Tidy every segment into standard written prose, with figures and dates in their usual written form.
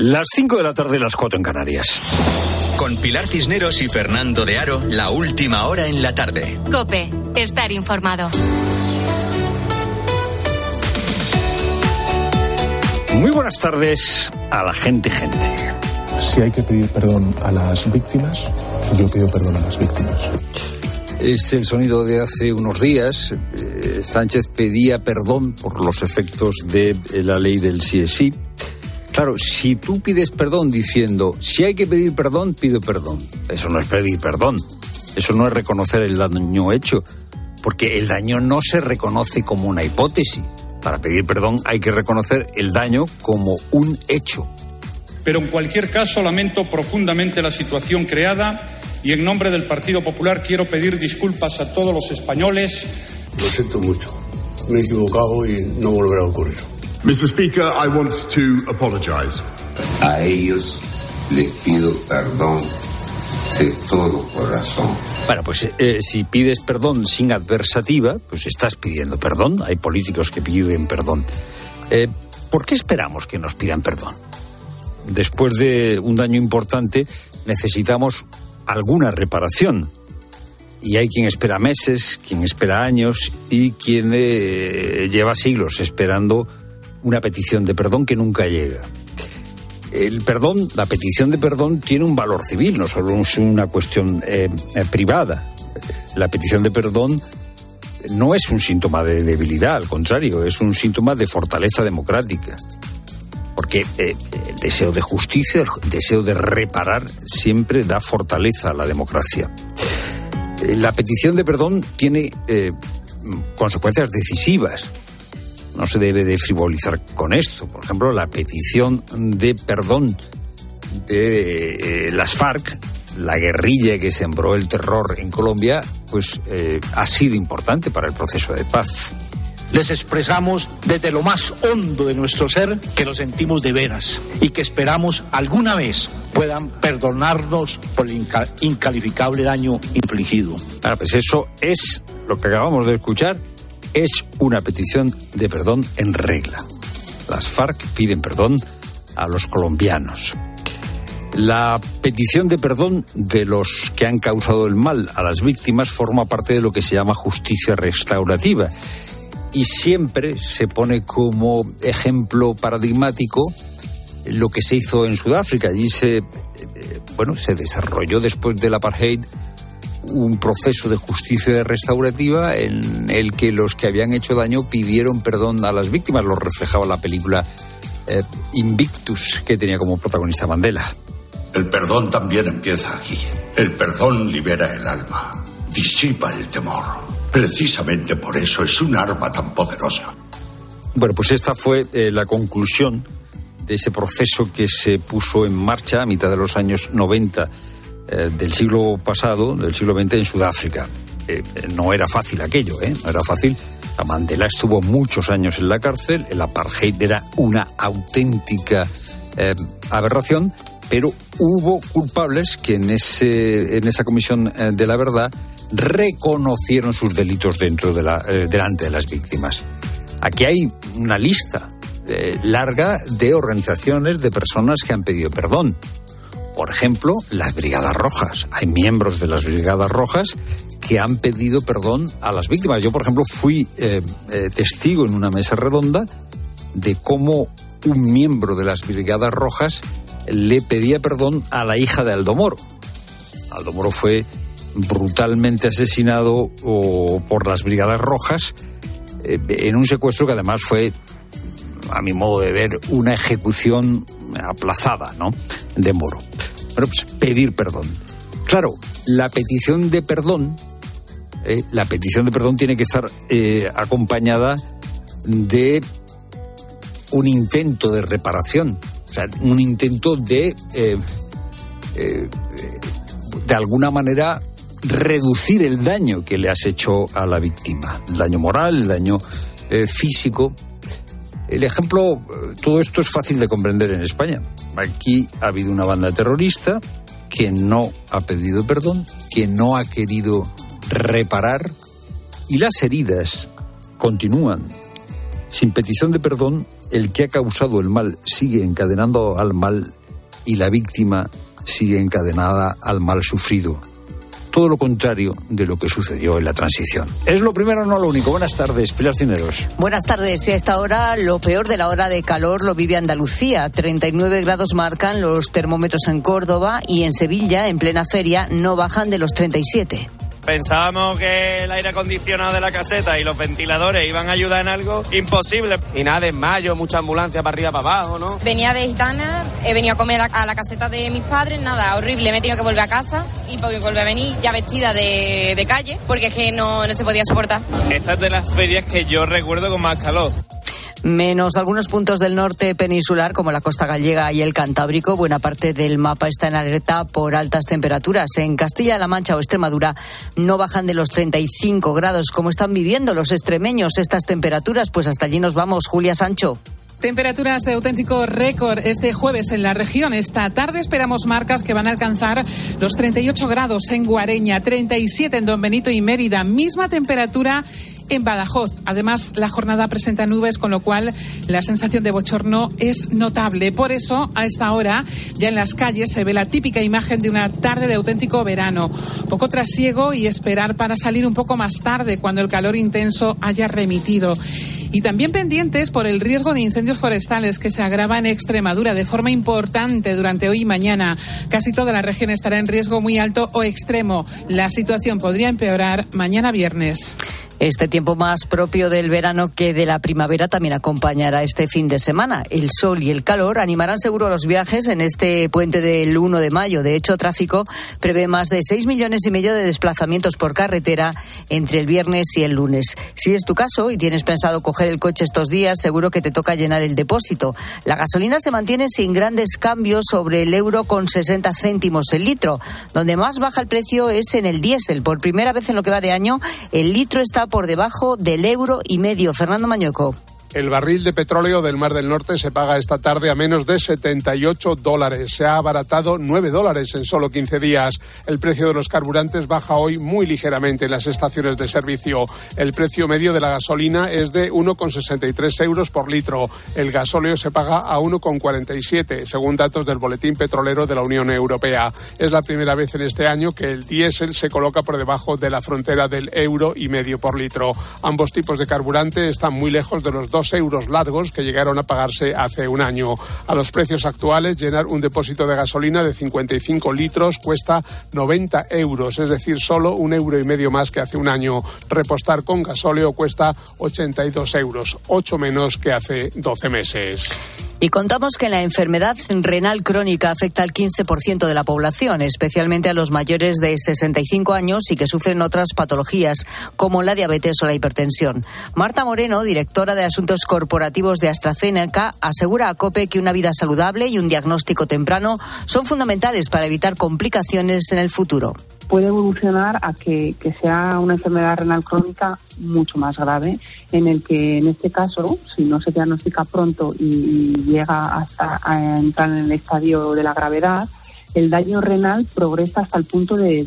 Las 5 de la tarde, las 4 en Canarias. Con Pilar Cisneros y Fernando de Aro, la última hora en la tarde. COPE, estar informado. Muy buenas tardes a la gente. Si hay que pedir perdón a las víctimas, yo pido perdón a las víctimas. Es el sonido de hace unos días. Sánchez pedía perdón por los efectos de la ley del sí es sí. Claro, si tú pides perdón diciendo, si hay que pedir perdón, pido perdón. Eso no es pedir perdón. Eso no es reconocer el daño hecho. Porque el daño no se reconoce como una hipótesis. Para pedir perdón hay que reconocer el daño como un hecho. Pero en cualquier caso lamento profundamente la situación creada y en nombre del Partido Popular quiero pedir disculpas a todos los españoles. Lo siento mucho. Me he equivocado y no volverá a ocurrir. Mr. Speaker, I want to apologize. A ellos les pido perdón de todo corazón. Bueno, pues si pides perdón sin adversativa, pues estás pidiendo perdón. Hay políticos que piden perdón. ¿Por qué esperamos que nos pidan perdón? Después de un daño importante, necesitamos alguna reparación. Y hay quien espera meses, quien espera años y quien lleva siglos esperando una petición de perdón que nunca llega. El perdón, la petición de perdón tiene un valor civil, no solo es una cuestión privada. La petición de perdón no es un síntoma de debilidad, al contrario, es un síntoma de fortaleza democrática. Porque el deseo de justicia, el deseo de reparar, siempre da fortaleza a la democracia. La petición de perdón tiene consecuencias decisivas. No se debe de frivolizar con esto. Por ejemplo, la petición de perdón de las FARC, la guerrilla que sembró el terror en Colombia, pues ha sido importante para el proceso de paz. Les expresamos desde lo más hondo de nuestro ser que lo sentimos de veras y que esperamos alguna vez puedan perdonarnos por el incalificable daño infligido. Ahora, pues eso es lo que acabamos de escuchar, es una petición de perdón en regla. Las FARC piden perdón a los colombianos. La petición de perdón de los que han causado el mal a las víctimas forma parte de lo que se llama justicia restaurativa. Y siempre se pone como ejemplo paradigmático lo que se hizo en Sudáfrica. Allí se desarrolló después del apartheid un proceso de justicia restaurativa en el que los que habían hecho daño pidieron perdón a las víctimas. Lo reflejaba la película Invictus, que tenía como protagonista Mandela. El perdón también empieza aquí. El perdón libera el alma, disipa el temor. Precisamente por eso es un arma tan poderosa. Bueno, pues esta fue la conclusión de ese proceso que se puso en marcha a mitad de los años 90 del siglo pasado, del siglo XX, en Sudáfrica. No era fácil aquello, no era fácil. Mandela estuvo muchos años en la cárcel, el apartheid era una auténtica aberración, pero hubo culpables que en esa comisión de la verdad reconocieron sus delitos delante de las víctimas. Aquí hay una lista larga de organizaciones, de personas que han pedido perdón. Por ejemplo, las Brigadas Rojas. Hay miembros de las Brigadas Rojas que han pedido perdón a las víctimas. Yo, por ejemplo, fui testigo en una mesa redonda de cómo un miembro de las Brigadas Rojas le pedía perdón a la hija de Aldo Moro. Aldo Moro fue brutalmente asesinado por las Brigadas Rojas en un secuestro que además fue, a mi modo de ver, una ejecución aplazada, ¿no?, de Moro. Bueno, pues pedir perdón. Claro, la petición de perdón tiene que estar acompañada de un intento de reparación, o sea, un intento de alguna manera reducir el daño que le has hecho a la víctima, el daño moral, el daño físico. El ejemplo, todo esto es fácil de comprender en España. Aquí ha habido una banda terrorista que no ha pedido perdón, que no ha querido reparar, y las heridas continúan. Sin petición de perdón, el que ha causado el mal sigue encadenando al mal y la víctima sigue encadenada al mal sufrido. Todo lo contrario de lo que sucedió en la transición. Es lo primero, no lo único. Buenas tardes, Pilar Cisneros. Buenas tardes. Y a esta hora, lo peor de la hora de calor lo vive Andalucía. 39 grados marcan los termómetros en Córdoba y en Sevilla, en plena feria, no bajan de los 37. Pensábamos que el aire acondicionado de la caseta y los ventiladores iban a ayudar en algo. Imposible. Y nada, en mayo, mucha ambulancia para arriba, para abajo, ¿no? Venía de Gitana, he venido a comer a la caseta de mis padres, nada, horrible. Me he tenido que volver a casa y volver a venir ya vestida de calle, porque es que no se podía soportar. Esta es de las ferias que yo recuerdo con más calor. Menos algunos puntos del norte peninsular, como la costa gallega y el Cantábrico, buena parte del mapa está en alerta por altas temperaturas. En Castilla-La Mancha o Extremadura no bajan de los 35 grados. ¿Cómo están viviendo los extremeños estas temperaturas? Pues hasta allí nos vamos. Julia Sancho. Temperaturas de auténtico récord este jueves en la región. Esta tarde esperamos marcas que van a alcanzar los 38 grados en Guareña, 37 en Don Benito y Mérida, misma temperatura en Badajoz. Además, la jornada presenta nubes, con lo cual la sensación de bochorno es notable. Por eso, a esta hora, ya en las calles se ve la típica imagen de una tarde de auténtico verano. Poco trasiego y esperar para salir un poco más tarde, cuando el calor intenso haya remitido. Y también pendientes por el riesgo de incendios forestales que se agrava en Extremadura de forma importante durante hoy y mañana. Casi toda la región estará en riesgo muy alto o extremo. La situación podría empeorar mañana viernes. Este tiempo más propio del verano que de la primavera también acompañará este fin de semana. El sol y el calor animarán seguro los viajes en este puente del 1 de mayo. De hecho, Tráfico prevé más de 6,5 millones de desplazamientos por carretera entre el viernes y el lunes. Si es tu caso y tienes pensado coger el coche estos días, seguro que te toca llenar el depósito. La gasolina se mantiene sin grandes cambios sobre el euro con 60 céntimos el litro. Donde más baja el precio es en el diésel. Por primera vez en lo que va de año, el litro está por debajo del €1,50. Fernando Mañueco. El barril de petróleo del Mar del Norte se paga esta tarde a menos de $78. Se ha abaratado $9 en solo 15 días. El precio de los carburantes baja hoy muy ligeramente en las estaciones de servicio. El precio medio de la gasolina es de 1,63 euros por litro. El gasóleo se paga a 1,47, según datos del Boletín Petrolero de la Unión Europea. Es la primera vez en este año que el diésel se coloca por debajo de la frontera del €1,50 por litro. Ambos tipos de carburante están muy lejos de los €2 largos que llegaron a pagarse hace un año. A los precios actuales, llenar un depósito de gasolina de 55 litros cuesta 90 euros, es decir, solo €1,50 más que hace un año. Repostar con gasóleo cuesta 82 euros, 8 menos que hace 12 meses. Y contamos que la enfermedad renal crónica afecta al 15% de la población, especialmente a los mayores de 65 años y que sufren otras patologías, como la diabetes o la hipertensión. Marta Moreno, directora de Asuntos Corporativos de AstraZeneca, asegura a COPE que una vida saludable y un diagnóstico temprano son fundamentales para evitar complicaciones en el futuro. Puede evolucionar a que sea una enfermedad renal crónica mucho más grave, en el que en este caso, si no se diagnostica pronto y llega hasta a entrar en el estadio de la gravedad, el daño renal progresa hasta el punto de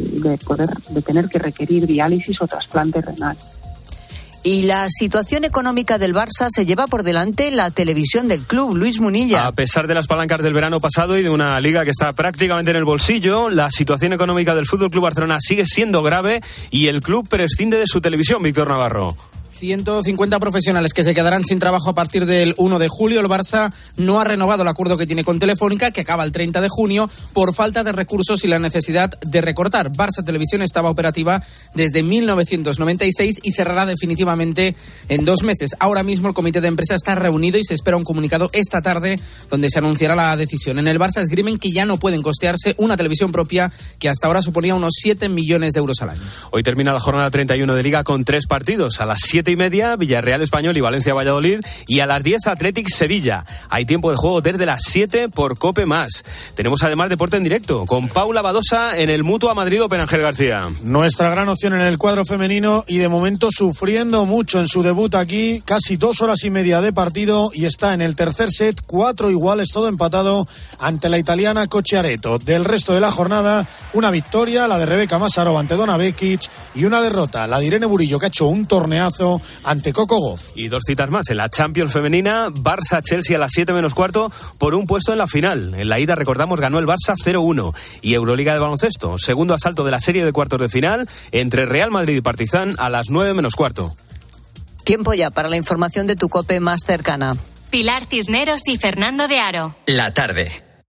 tener que requerir diálisis o trasplante renal. Y la situación económica del Barça se lleva por delante la televisión del club. Luis Munilla. A pesar de las palancas del verano pasado y de una liga que está prácticamente en el bolsillo, la situación económica del FC Barcelona sigue siendo grave y el club prescinde de su televisión. Víctor Navarro. 150 profesionales que se quedarán sin trabajo a partir del 1 de julio. El Barça no ha renovado el acuerdo que tiene con Telefónica, que acaba el 30 de junio, por falta de recursos y la necesidad de recortar. Barça Televisión estaba operativa desde 1996 y cerrará definitivamente en 2 meses. Ahora mismo el comité de empresa está reunido y se espera un comunicado esta tarde donde se anunciará la decisión. En el Barça esgrimen que ya no pueden costearse una televisión propia que hasta ahora suponía unos 7 millones de euros al año. Hoy termina la jornada 31 de Liga con 3 partidos. A las 7:30 Villarreal Español y Valencia Valladolid, y a las 10 Athletic Sevilla. Hay tiempo de juego desde las 7 por COPE+. Tenemos además deporte en directo con Paula Badosa en el Mutua Madrid Open. Ángel García. Nuestra gran opción en el cuadro femenino y de momento sufriendo mucho en su debut aquí, casi 2 horas y media de partido y está en el tercer set, 4 iguales, todo empatado ante la italiana Cocciaretto. Del resto de la jornada, una victoria, la de Rebeca Massarova ante Donna Vekic, y una derrota, la de Irene Burillo, que ha hecho un torneazo ante Coco Gauff. Y 2 citas más en la Champions femenina, Barça-Chelsea a las 7 menos cuarto por un puesto en la final. En la ida, recordamos, ganó el Barça 0-1. Y Euroliga de baloncesto, segundo asalto de la serie de cuartos de final entre Real Madrid y Partizan a las 9 menos cuarto. Tiempo ya para la información de tu COPE más cercana. Pilar Cisneros y Fernando de Aro. La tarde.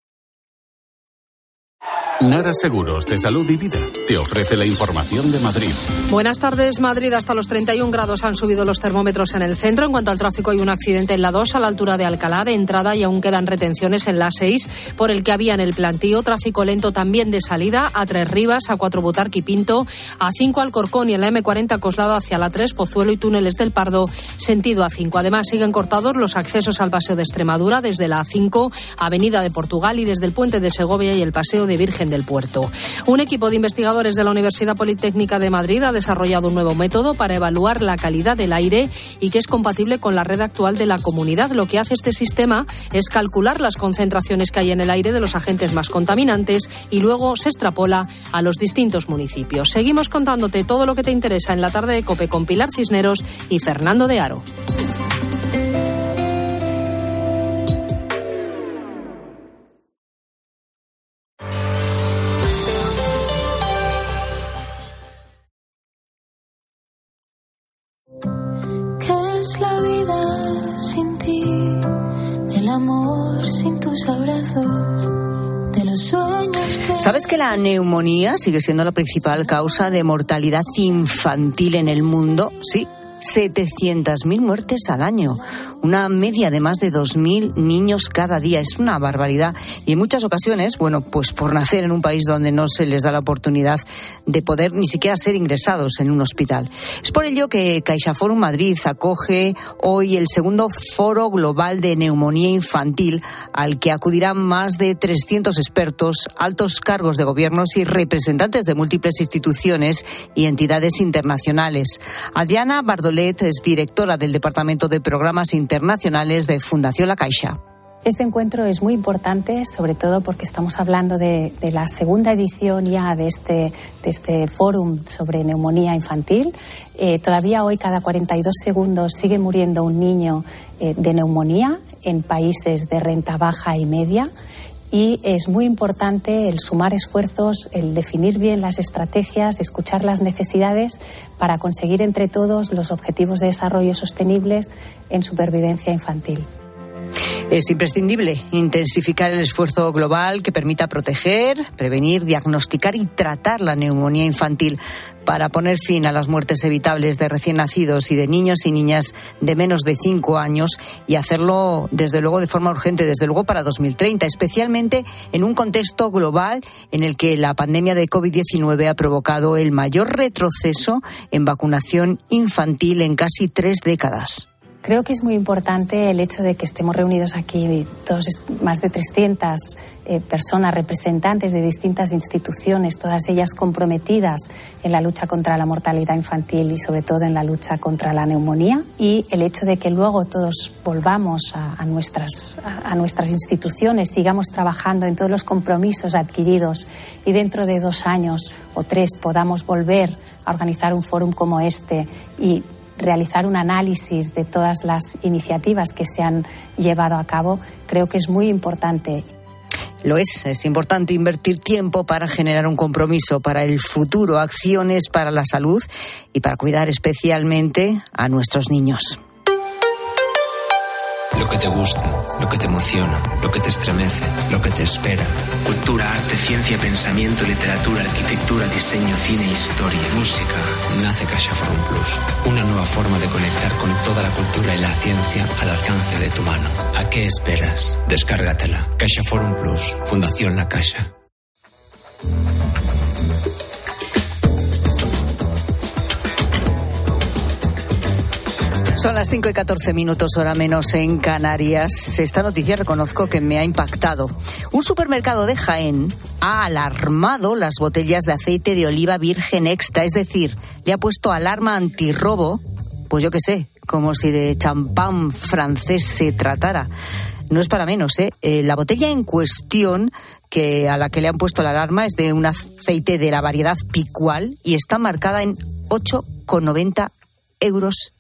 Nara Seguros de Salud y Vida te ofrece la información de Madrid. Buenas tardes. Madrid, hasta los 31 grados han subido los termómetros en el centro. En cuanto al tráfico, hay un accidente en la 2 a la altura de Alcalá de entrada y aún quedan retenciones en la 6 por el que había en el plantío. Tráfico lento también de salida a 3 Rivas, a 4 Butarque y Pinto, a 5 Alcorcón y en la M40 Coslada hacia la 3 Pozuelo y Túneles del Pardo, sentido A5. Además, siguen cortados los accesos al Paseo de Extremadura desde la A5, Avenida de Portugal y desde el Puente de Segovia y el Paseo de Virgen del Puerto. Un equipo de investigadores de la Universidad Politécnica de Madrid ha desarrollado un nuevo método para evaluar la calidad del aire y que es compatible con la red actual de la comunidad. Lo que hace este sistema es calcular las concentraciones que hay en el aire de los agentes más contaminantes y luego se extrapola a los distintos municipios. Seguimos contándote todo lo que te interesa en la tarde de COPE con Pilar Cisneros y Fernando de Aro. La vida sin ti, del amor sin tus abrazos, de los sueños que... ¿Sabes que la neumonía sigue siendo la principal causa de mortalidad infantil en el mundo? Sí, 700.000 muertes al año, una media de más de 2.000 niños cada día. Es una barbaridad y en muchas ocasiones, bueno, pues por nacer en un país donde no se les da la oportunidad de poder ni siquiera ser ingresados en un hospital. Es por ello que CaixaForum Madrid acoge hoy el segundo Foro Global de Neumonía Infantil, al que acudirán más de 300 expertos, altos cargos de gobiernos y representantes de múltiples instituciones y entidades internacionales. Adriana Bardolet es directora del Departamento de Programas Internacionales de Fundación La Caixa. Este encuentro es muy importante, sobre todo porque estamos hablando de la segunda edición ya de este fórum sobre neumonía infantil. Todavía hoy, cada 42 segundos, sigue muriendo un niño de neumonía en países de renta baja y media. Y es muy importante el sumar esfuerzos, el definir bien las estrategias, escuchar las necesidades para conseguir entre todos los objetivos de desarrollo sostenibles en supervivencia infantil. Es imprescindible intensificar el esfuerzo global que permita proteger, prevenir, diagnosticar y tratar la neumonía infantil para poner fin a las muertes evitables de recién nacidos y de niños y niñas de menos de 5 años y hacerlo, desde luego, de forma urgente, desde luego para 2030, especialmente en un contexto global en el que la pandemia de COVID-19 ha provocado el mayor retroceso en vacunación infantil en casi 3 décadas. Creo que es muy importante el hecho de que estemos reunidos aquí todos, más de 300 personas, representantes de distintas instituciones, todas ellas comprometidas en la lucha contra la mortalidad infantil y sobre todo en la lucha contra la neumonía, y el hecho de que luego todos volvamos a nuestras instituciones, sigamos trabajando en todos los compromisos adquiridos y dentro de 2 años o 3 podamos volver a organizar un fórum como este y realizar un análisis de todas las iniciativas que se han llevado a cabo, creo que es muy importante. Lo es importante invertir tiempo para generar un compromiso para el futuro, acciones para la salud y para cuidar especialmente a nuestros niños. Lo que te gusta, lo que te emociona, lo que te estremece, lo que te espera. Cultura, arte, ciencia, pensamiento, literatura, arquitectura, diseño, cine, historia, música. Nace CaixaForum Plus. Una nueva forma de conectar con toda la cultura y la ciencia al alcance de tu mano. ¿A qué esperas? Descárgatela. CaixaForum Plus. Fundación La Caixa. Son las 5:14, hora menos en Canarias. Esta noticia reconozco que me ha impactado. Un supermercado de Jaén ha alarmado las botellas de aceite de oliva virgen extra, es decir, le ha puesto alarma antirrobo, pues yo qué sé, como si de champán francés se tratara. No es para menos, La botella en cuestión a la que le han puesto la alarma es de un aceite de la variedad Picual y está marcada en 8,90 euros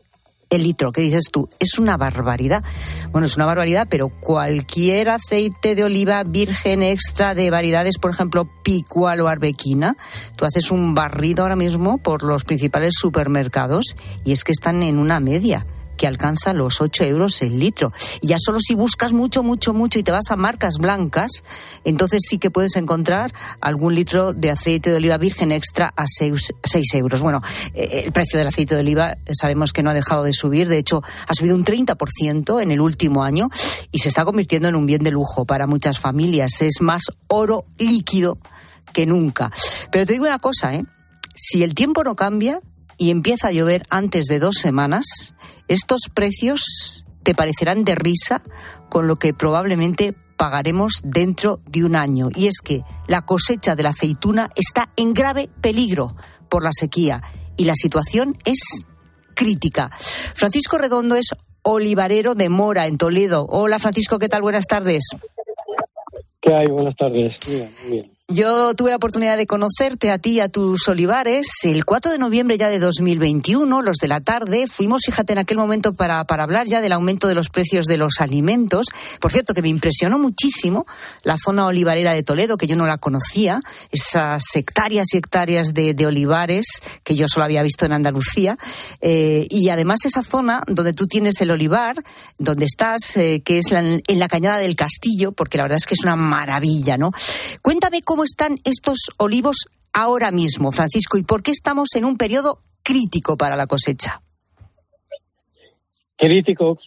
el litro. ¿Qué dices tú? Es una barbaridad. Bueno, es una barbaridad, pero cualquier aceite de oliva virgen extra de variedades, por ejemplo, Picual o Arbequina, tú haces un barrido ahora mismo por los principales supermercados y es que están en una media que alcanza los 8 euros el litro. Y ya solo si buscas mucho y te vas a marcas blancas, entonces sí que puedes encontrar algún litro de aceite de oliva virgen extra a 6 euros. Bueno, el precio del aceite de oliva sabemos que no ha dejado de subir, de hecho ha subido un 30% en el último año y se está convirtiendo en un bien de lujo para muchas familias. Es más oro líquido que nunca. Pero te digo una cosa, si el tiempo no cambia y empieza a llover antes de 2 semanas, estos precios te parecerán de risa con lo que probablemente pagaremos dentro de un año. Y es que la cosecha de la aceituna está en grave peligro por la sequía y la situación es crítica. Francisco Redondo es olivarero de Mora, en Toledo. Hola, Francisco, ¿qué tal? Buenas tardes. ¿Qué hay? Buenas tardes. Muy bien. Yo tuve la oportunidad de conocerte a ti y a tus olivares el 4 de noviembre ya de 2021, los de la tarde. Fuimos, fíjate, en aquel momento para hablar ya del aumento de los precios de los alimentos. Por cierto, que me impresionó muchísimo la zona olivarera de Toledo, que yo no la conocía, esas hectáreas y hectáreas de olivares que yo solo había visto en Andalucía. Y además esa zona donde tú tienes el olivar, donde estás, que es en la Cañada del Castillo, porque la verdad es que es una maravilla, ¿no? Cuéntame cómo están estos olivos ahora mismo, Francisco, y por qué estamos en un periodo crítico para la cosecha. Crítico.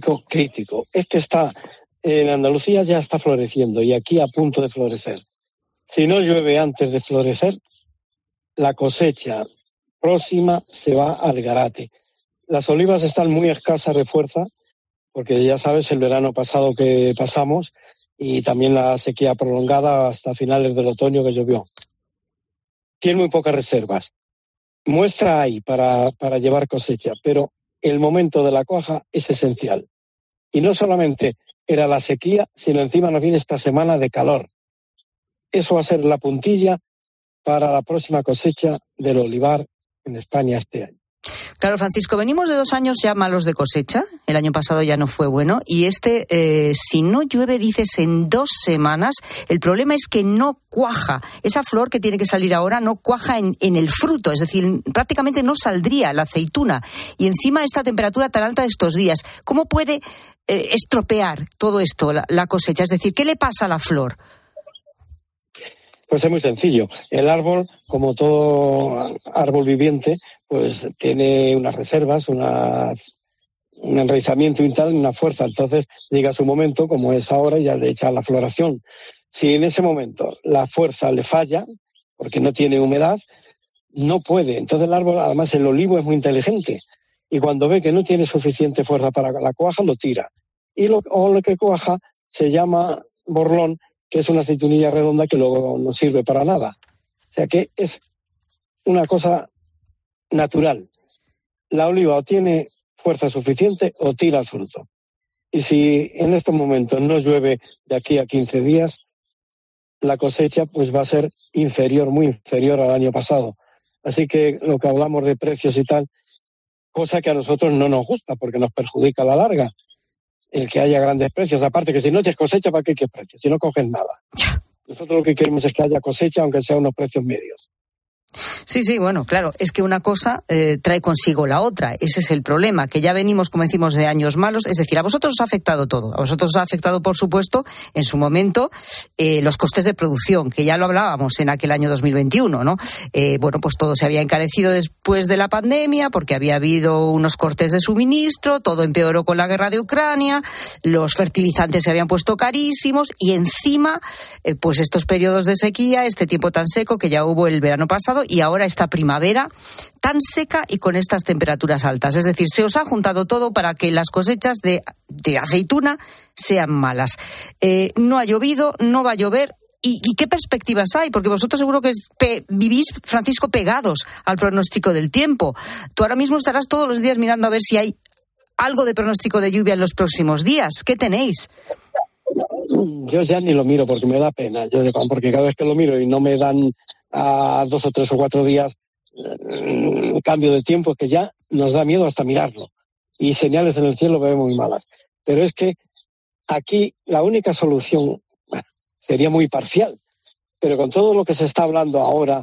Es que está en Andalucía ya está floreciendo y aquí a punto de florecer. Si no llueve antes de florecer, la cosecha próxima se va al garate. Las olivas están muy escasas de fuerza, porque ya sabes el verano pasado que pasamos y también la sequía prolongada hasta finales del otoño que llovió. Tiene muy pocas reservas. Muestra hay para llevar cosecha, pero el momento de la cuaja es esencial. Y no solamente era la sequía, sino encima nos viene esta semana de calor. Eso va a ser la puntilla para la próxima cosecha del olivar en España este año. Claro, Francisco, venimos de 2 años ya malos de cosecha. El año pasado ya no fue bueno. Y si no llueve, dices, en 2 semanas, el problema es que no cuaja. Esa flor que tiene que salir ahora no cuaja en el fruto. Es decir, prácticamente no saldría la aceituna. Y encima esta temperatura tan alta de estos días, ¿cómo puede estropear todo esto, la cosecha? Es decir, ¿qué le pasa a la flor? Pues es muy sencillo. El árbol, como todo árbol viviente, pues tiene unas reservas, un enraizamiento y tal, una fuerza. Entonces llega su momento, como es ahora, ya le echa la floración. Si en ese momento la fuerza le falla, porque no tiene humedad, no puede. Entonces el árbol, además el olivo es muy inteligente. Y cuando ve que no tiene suficiente fuerza para la cuaja, lo tira. Y lo que cuaja se llama borlón, que es una aceitunilla redonda que luego no sirve para nada. O sea que es una cosa natural. La oliva o tiene fuerza suficiente o tira el fruto. Y si en estos momentos no llueve de aquí a 15 días, la cosecha pues va a ser inferior, muy inferior al año pasado. Así que lo que hablamos de precios y tal, cosa que a nosotros no nos gusta porque nos perjudica a la larga. El que haya grandes precios, aparte que si no tienes cosecha, ¿para qué quieres precios? Si no coges nada. Nosotros lo que queremos es que haya cosecha, aunque sea unos precios medios. Sí, bueno, claro, es que una cosa trae consigo la otra. Ese es el problema, que ya venimos, como decimos, de años malos. Es decir, a vosotros os ha afectado todo. A vosotros os ha afectado, por supuesto, en su momento, los costes de producción, que ya lo hablábamos en aquel año 2021, ¿no? Bueno, pues todo se había encarecido después de la pandemia, porque había habido unos cortes de suministro, todo empeoró con la guerra de Ucrania, los fertilizantes se habían puesto carísimos, y encima, pues estos periodos de sequía, este tiempo tan seco que ya hubo el verano pasado, y ahora esta primavera tan seca y con estas temperaturas altas. Es decir, se os ha juntado todo para que las cosechas de aceituna sean malas. No ha llovido, no va a llover. ¿Y qué perspectivas hay? Porque vosotros seguro que vivís, Francisco, pegados al pronóstico del tiempo. Tú ahora mismo estarás todos los días mirando a ver si hay algo de pronóstico de lluvia en los próximos días. ¿Qué tenéis? Yo ya ni lo miro porque me da pena. Porque cada vez que lo miro y no me dan a 2 o 3 o 4 días cambio de tiempo, es que ya nos da miedo hasta mirarlo. y señales en el cielo vemos muy malas. Pero es que aquí la única solución, bueno, sería muy parcial, pero con todo lo que se está hablando ahora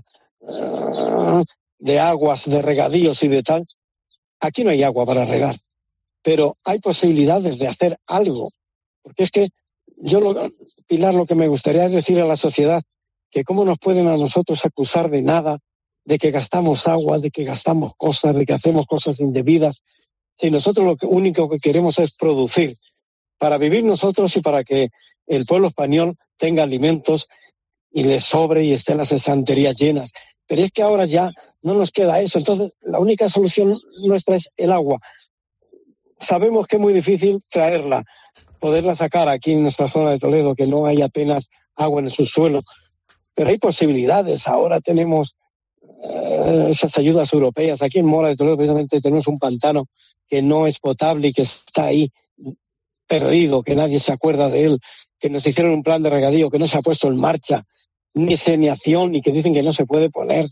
de aguas, de regadíos y de tal, aquí no hay agua para regar, pero hay posibilidades de hacer algo, porque es que Pilar, lo que me gustaría es decir a la sociedad que cómo nos pueden a nosotros acusar de nada, de que gastamos agua, de que gastamos cosas, de que hacemos cosas indebidas, si nosotros lo único que queremos es producir para vivir nosotros y para que el pueblo español tenga alimentos y le sobre y estén las estanterías llenas. Pero es que ahora ya no nos queda eso. Entonces, la única solución nuestra es el agua. Sabemos que es muy difícil traerla, poderla sacar aquí en nuestra zona de Toledo, que no hay apenas agua en el subsuelo. Pero hay posibilidades. Ahora tenemos esas ayudas europeas. Aquí en Mora de Toledo precisamente tenemos un pantano que no es potable y que está ahí perdido, que nadie se acuerda de él, que nos hicieron un plan de regadío que no se ha puesto en marcha, ni saneación, y que dicen que no se puede poner.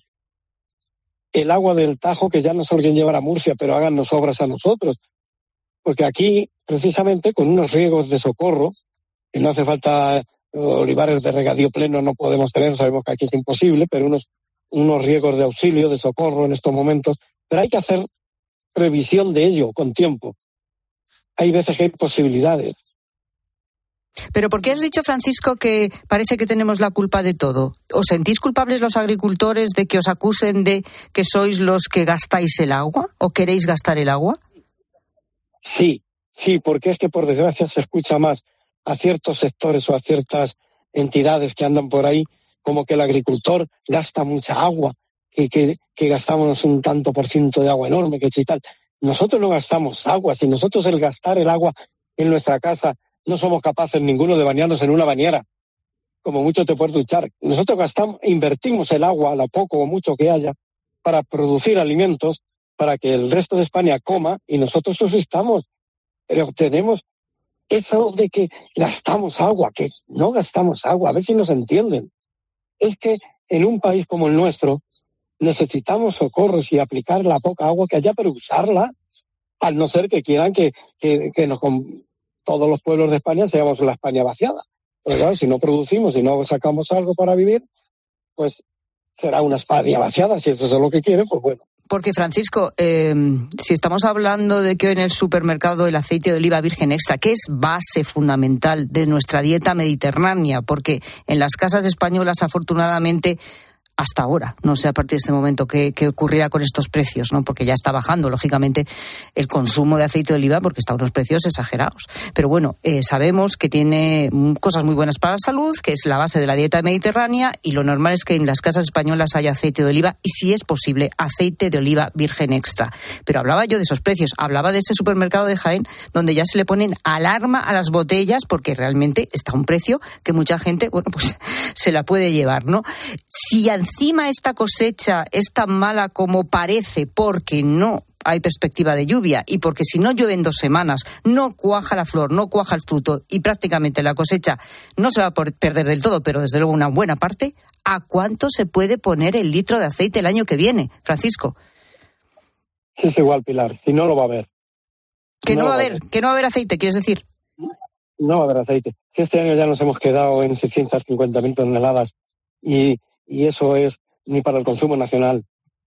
El agua del Tajo, que ya no se lo quieren llevar a Murcia, pero háganos obras a nosotros. Porque aquí, precisamente, con unos riegos de socorro, que no hace falta olivares de regadío pleno, no podemos tener, sabemos que aquí es imposible, pero unos riegos de auxilio, de socorro en estos momentos. Pero hay que hacer revisión de ello con tiempo. Hay veces que hay posibilidades. Pero ¿por qué has dicho, Francisco, que parece que tenemos la culpa de todo? ¿Os sentís culpables los agricultores de que os acusen de que sois los que gastáis el agua o queréis gastar el agua? Sí, porque es que por desgracia se escucha más a ciertos sectores o a ciertas entidades que andan por ahí como que el agricultor gasta mucha agua, que gastamos un tanto por ciento de agua enorme, que y tal. Nosotros no gastamos agua. Si nosotros el gastar el agua en nuestra casa no somos capaces ninguno de bañarnos en una bañera, como mucho te puedes duchar. Nosotros invertimos el agua, lo poco o mucho que haya, para producir alimentos, para que el resto de España coma y nosotros subsistamos. Pero tenemos eso de que gastamos agua, que no gastamos agua, a ver si nos entienden. Es que en un país como el nuestro necesitamos socorros y aplicar la poca agua que haya, pero usarla, al no ser que quieran que todos los pueblos de España seamos la España vaciada. Pero claro, si no producimos y no sacamos algo para vivir, pues será una España vaciada. Si eso es lo que quieren, pues bueno. Porque, Francisco, si estamos hablando de que hoy en el supermercado el aceite de oliva virgen extra, que es base fundamental de nuestra dieta mediterránea, porque en las casas españolas, afortunadamente, hasta ahora, no sé a partir de este momento qué ocurrirá con estos precios, ¿no? Porque ya está bajando, lógicamente, el consumo de aceite de oliva porque está a unos precios exagerados. Pero bueno, sabemos que tiene cosas muy buenas para la salud, que es la base de la dieta mediterránea, y lo normal es que en las casas españolas haya aceite de oliva y, si es posible, aceite de oliva virgen extra. Pero hablaba yo de esos precios, hablaba de ese supermercado de Jaén donde ya se le ponen alarma a las botellas porque realmente está a un precio que mucha gente, bueno, pues se la puede llevar, ¿no? Si encima esta cosecha es tan mala como parece porque no hay perspectiva de lluvia y porque si no llueve en 2 semanas no cuaja la flor, no cuaja el fruto y prácticamente la cosecha no se va a perder del todo, pero desde luego una buena parte, ¿a cuánto se puede poner el litro de aceite el año que viene, Francisco? Sí, es igual, Pilar, si no lo va a haber. Que no va a haber aceite, ¿quieres decir? No va a haber aceite. Si este año ya nos hemos quedado en 650.000 toneladas y eso es ni para el consumo nacional.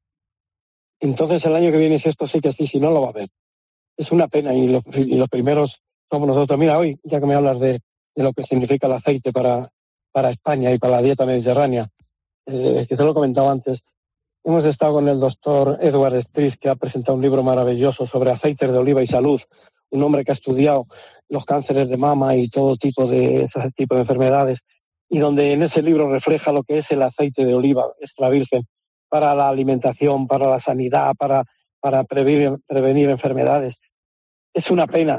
Entonces el año que viene, si esto sí que sí, si no lo va a haber. Es una pena y los primeros somos nosotros. Mira, hoy, ya que me hablas de lo que significa el aceite para España y para la dieta mediterránea, que te lo he comentado antes, hemos estado con el doctor Edward Stris, que ha presentado un libro maravilloso sobre aceites de oliva y salud, un hombre que ha estudiado los cánceres de mama y todo tipo de ese tipo de enfermedades, y donde en ese libro refleja lo que es el aceite de oliva extra virgen para la alimentación, para la sanidad, para prevenir enfermedades. Es una pena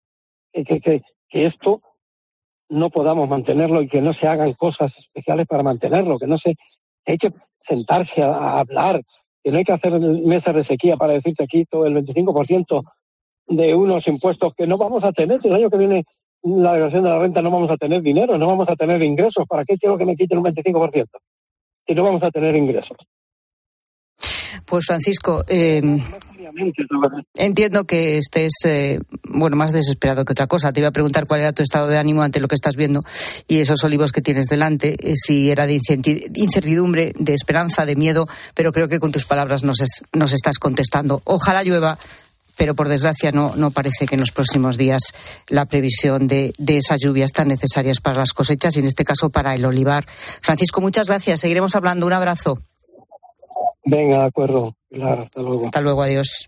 que esto no podamos mantenerlo y que no se hagan cosas especiales para mantenerlo, que hay que sentarse a hablar, que no hay que hacer mesas de sequía para decirte aquí todo el 25% de unos impuestos que no vamos a tener. Si el año que viene la declaración de la renta no vamos a tener dinero, no vamos a tener ingresos. ¿Para qué quiero que me quiten un 25%? Si no vamos a tener ingresos. Pues, Francisco, Sería Entiendo que estés, más desesperado que otra cosa. Te iba a preguntar cuál era tu estado de ánimo ante lo que estás viendo y esos olivos que tienes delante, si era de incertidumbre, de esperanza, de miedo, pero creo que con tus palabras nos estás contestando. Ojalá llueva, pero por desgracia no parece que en los próximos días la previsión de esas lluvias tan necesarias para las cosechas y en este caso para el olivar. Francisco, muchas gracias. Seguiremos hablando. Un abrazo. Venga, de acuerdo. Claro, hasta luego. Hasta luego, adiós.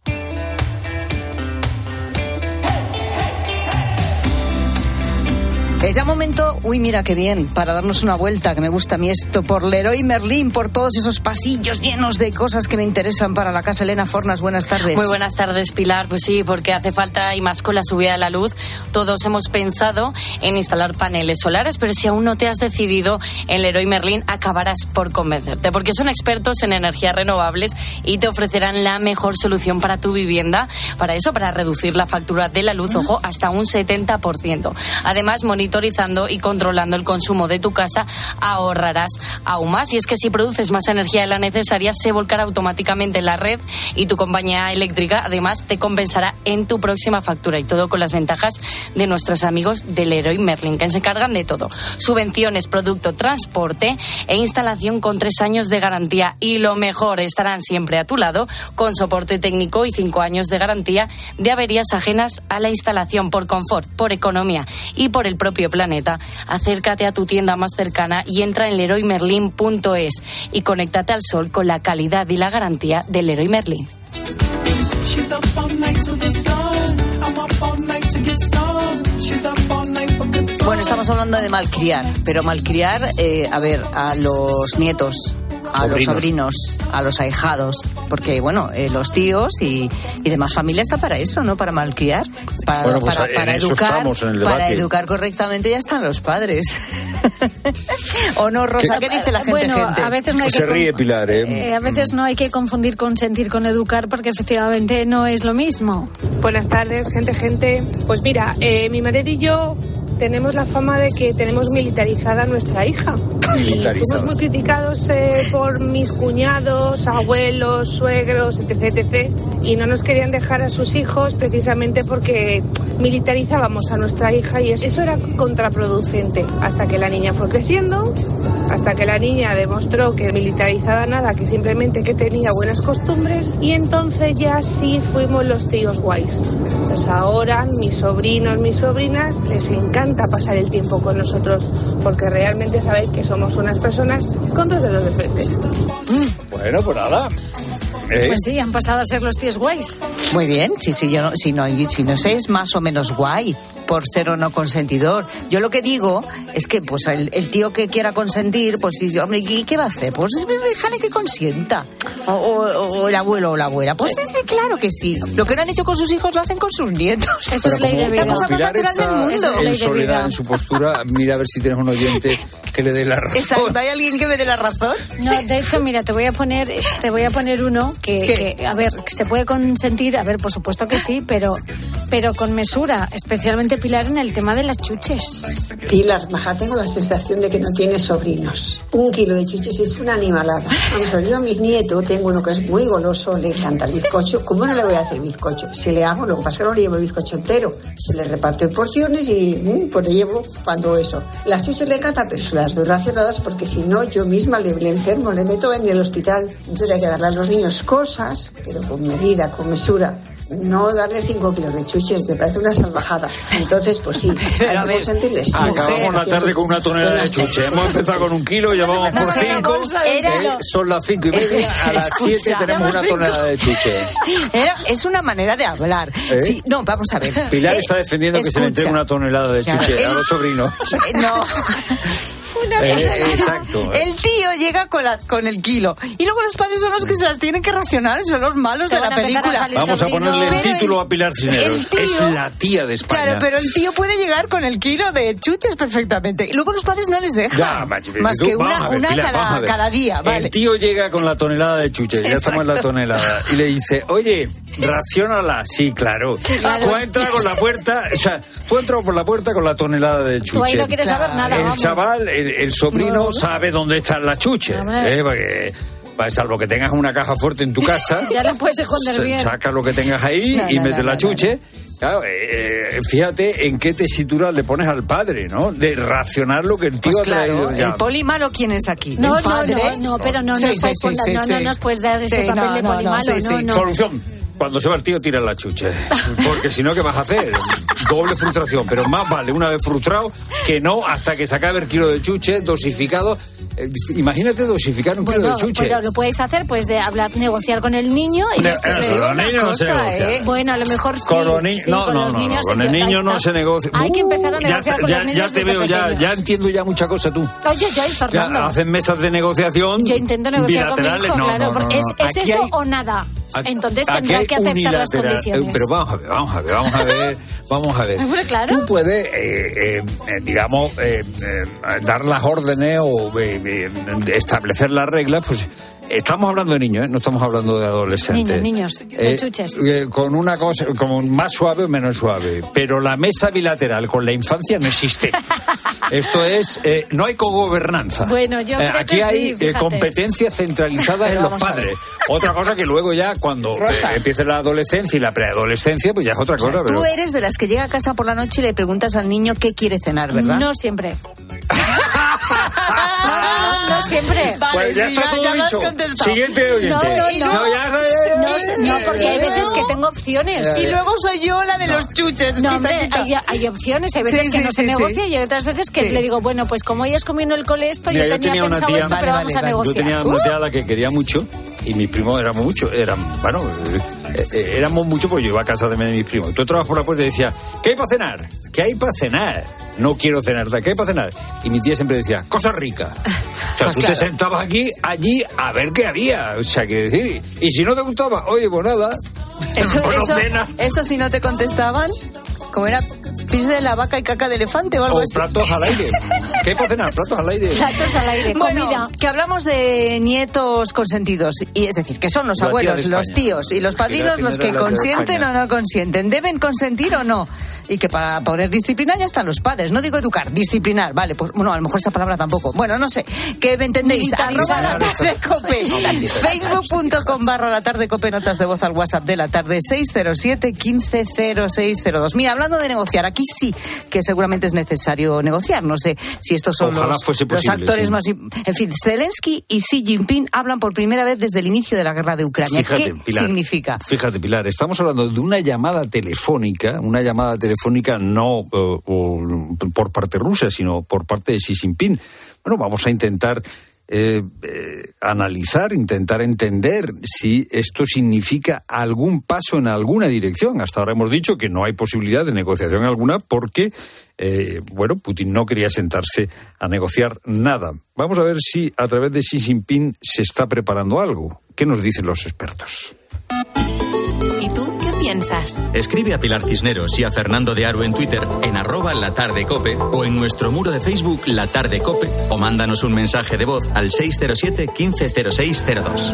Es ya momento, mira qué bien, para darnos una vuelta, que me gusta a mí esto, por Leroy Merlin, por todos esos pasillos llenos de cosas que me interesan para la casa. Elena Fornas, buenas tardes. Muy buenas tardes, Pilar. Pues sí, porque hace falta, y más con la subida de la luz, todos hemos pensado en instalar paneles solares, pero si aún no te has decidido, en Leroy Merlin acabarás por convencerte, porque son expertos en energías renovables y te ofrecerán la mejor solución para tu vivienda, para reducir la factura de la luz, ojo, hasta un 70%. Además, monitorizando y controlando el consumo de tu casa, ahorrarás aún más. Y es que si produces más energía de la necesaria, se volcará automáticamente en la red y tu compañía eléctrica además te compensará en tu próxima factura. Y todo con las ventajas de nuestros amigos de Leroy Merlin, que se encargan de todo: subvenciones, producto, transporte e instalación con 3 años de garantía. Y lo mejor, estarán siempre a tu lado con soporte técnico y 5 años de garantía de averías ajenas a la instalación. Por confort, por economía y por el propio planeta, acércate a tu tienda más cercana y entra en leroymerlin.es y conéctate al sol con la calidad y la garantía de Leroy Merlin. Bueno, estamos hablando de malcriar, pero malcriar, a los nietos, a los sobrinos, a los ahijados, porque los tíos y demás familia está para eso, ¿no? Para malcriar, para educar correctamente ya están los padres. ¿O no, Rosa? ¿Qué dice la gente? A veces no hay se ríe Pilar, a veces no hay que confundir consentir con educar, porque efectivamente no es lo mismo. Buenas tardes, gente. Pues mira, mi marido y yo tenemos la fama de que tenemos militarizada a nuestra hija. Y fuimos muy criticados por mis cuñados, abuelos, suegros, etc. Y no nos querían dejar a sus hijos precisamente porque militarizábamos a nuestra hija y eso era contraproducente. Hasta que la niña fue creciendo, hasta que la niña demostró que militarizada nada, que simplemente que tenía buenas costumbres, y entonces ya sí fuimos los tíos guays. Pues ahora mis sobrinos, mis sobrinas, les encanta pasar el tiempo con nosotros porque realmente sabéis que somos unas personas con 2 dedos de frente. Bueno, pues nada. Pues sí, han pasado a ser los tíos guays. Muy bien, si no sé, es más o menos guay por ser o no consentidor. Yo lo que digo es que pues el tío que quiera consentir, pues dice, hombre, ¿y qué va a hacer? Pues déjale que consienta. O el abuelo o la abuela. Pues sí, claro que sí. Lo que no han hecho con sus hijos lo hacen con sus nietos. Eso es ley de vida. La cosa más natural del mundo. En soledad, en su postura, mira a ver si tienes un oyente que le dé la razón. Exacto, ¿hay alguien que me dé la razón? No, de hecho, mira, te voy a poner uno que se puede consentir, por supuesto que sí, pero con mesura, especialmente Pilar en el tema de las chuches. Pilar, maja, tengo la sensación de que no tienes sobrinos. 1 kilo de chuches es una animalada. Vamos a ver, yo a mis nietos tengo uno que es muy goloso, le encanta el bizcocho. ¿Cómo no le voy a hacer bizcocho? Si le hago, lo que pasa es que no le llevo el bizcocho entero. Se le reparto en porciones y pues le llevo cuando eso. Las chuches le encanta, pero se las doy racionadas porque si no, yo misma le enfermo, le meto en el hospital. Entonces hay que darle a los niños cosas, pero con medida, con mesura. No darles 5 kilos de chuches, me parece una salvajada. Entonces, pues sí, hay que consentirles. Acabamos la tarde con 1 tonelada de chuches. Hemos empezado con 1 kilo y ya vamos por 5. Son las 5:30. A las 7 tenemos 1 tonelada de chuches. Es una manera de hablar. Sí, no, vamos a ver. Pilar está defendiendo que se le entregue 1 tonelada de chuches a los sobrinos. No. Exacto. El tío llega con el kilo y luego los padres son los que se las tienen que racionar, son los malos de la película. Vamos a ponerle el título a Pilar Cisneros. Es la tía de España. Claro, pero el tío puede llegar con el kilo de chuches perfectamente y luego los padres no les dejan más que una cada día. Vale. El tío llega con la tonelada de chuches, ya estamos en la tonelada, y le dice, oye, raciónala. Sí, claro. Tú entras con la puerta, tú entras por la puerta con la tonelada de chuches. Tú ahí no quieres saber nada. El chaval, el sobrino sabe dónde están las chuches. Porque salvo que tengas una caja fuerte en tu casa, ya lo puedes esconder bien. Sacas lo que tengas ahí y metes la chuche. Claro, fíjate en qué tesitura le pones al padre, ¿no? De racionar lo que el tío pues ha traído ya. ¿El poli malo quién es aquí? No, pero no nos puedes dar ese papel de poli malo. No. Solución. Cuando se va el tío, tira la chuche. Porque si no, ¿qué vas a hacer? Doble frustración. Pero más vale una vez frustrado que no hasta que se acabe el kilo de chuche dosificado. Imagínate dosificar un kilo de chuche. Bueno, lo puedes hacer, pues de negociar con el niño y decirle los niños no se negocian. Bueno, a lo mejor sí. Con los niños con el niño no se negocia. Hay que empezar a negociar con los niños. Ya te veo, ya entiendo ya mucha cosa tú. Oye, Fernando. Ya hacen mesas de negociación. Yo intento negociar con mi hijo, claro, porque ¿es eso o nada? Entonces tendrá que aceptar las condiciones. Pero vamos a ver. Claro. Tú puedes, dar las órdenes o establecer las reglas, pues estamos hablando de niños, no estamos hablando de adolescentes. Niños, de chuches. Con una cosa, como más suave o menos suave. Pero la mesa bilateral con la infancia no existe. Esto es, no hay cogobernanza. Bueno, yo creo aquí que hay sí, competencias centralizadas en los padres. Otra cosa que luego ya cuando empiece la adolescencia y la preadolescencia, pues ya es otra cosa. Tú eres de las que llega a casa por la noche y le preguntas al niño qué quiere cenar, ¿verdad? No siempre. No siempre. Vale, pues ya está todo dicho. Siguiente oyente. No, porque hay veces que tengo opciones. Y luego soy yo la de los chuches. No, hombre, hay opciones. Hay veces que no se negocia y hay otras veces que le digo, bueno, pues como ella es comiendo el cole esto, yo tenía pensado esto, pero vamos a negociar. Yo tenía una tía a la que quería mucho y mis primos éramos mucho. Éramos mucho porque yo iba a casa de mis primos. Tú entrabas por la puerta y decías, ¿qué hay para cenar? ¿Qué hay para cenar? No quiero cenar, ¿qué hay para cenar? Y mi tía siempre decía, cosas ricas. O sea, pues tú te sentabas allí a ver qué había. O sea, que decir, y si no te gustaba, oye, pues nada. Eso si no te contestaban, como era pis de la vaca y caca de elefante o algo así. O platos al aire. ¿Qué hay para cenar? Platos al aire. Platos al aire, bueno, comida. Que hablamos de nietos consentidos, y es decir, que son los abuelos, los tíos y los padrinos los que consienten o no consienten. ¿Deben consentir o no? Y que para poner disciplina ya están los padres. No digo educar, disciplinar. Vale, pues bueno, a lo mejor esa palabra tampoco. Bueno, no sé. ¿Qué me entendéis? @latardecope. Facebook.com/latardecope. Notas de voz al WhatsApp de la tarde 607 150602. Mira, hablando de negociar, aquí sí que seguramente es necesario negociar. No sé si estos son los actores más... En fin, Zelensky y Xi Jinping hablan por primera vez desde el inicio de la guerra de Ucrania. ¿Qué significa? Fíjate, Pilar, estamos hablando de una llamada telefónica no por parte rusa, sino por parte de Xi Jinping. Bueno, vamos a intentar analizar, intentar entender si esto significa algún paso en alguna dirección. Hasta ahora hemos dicho que no hay posibilidad de negociación alguna porque, Putin no quería sentarse a negociar nada. Vamos a ver si a través de Xi Jinping se está preparando algo. ¿Qué nos dicen los expertos? ¿Y tú qué piensas? Escribe a Pilar Cisneros y a Fernando de Aro en Twitter en @latardecope o en nuestro muro de Facebook La Tarde Cope o mándanos un mensaje de voz al 607 150602.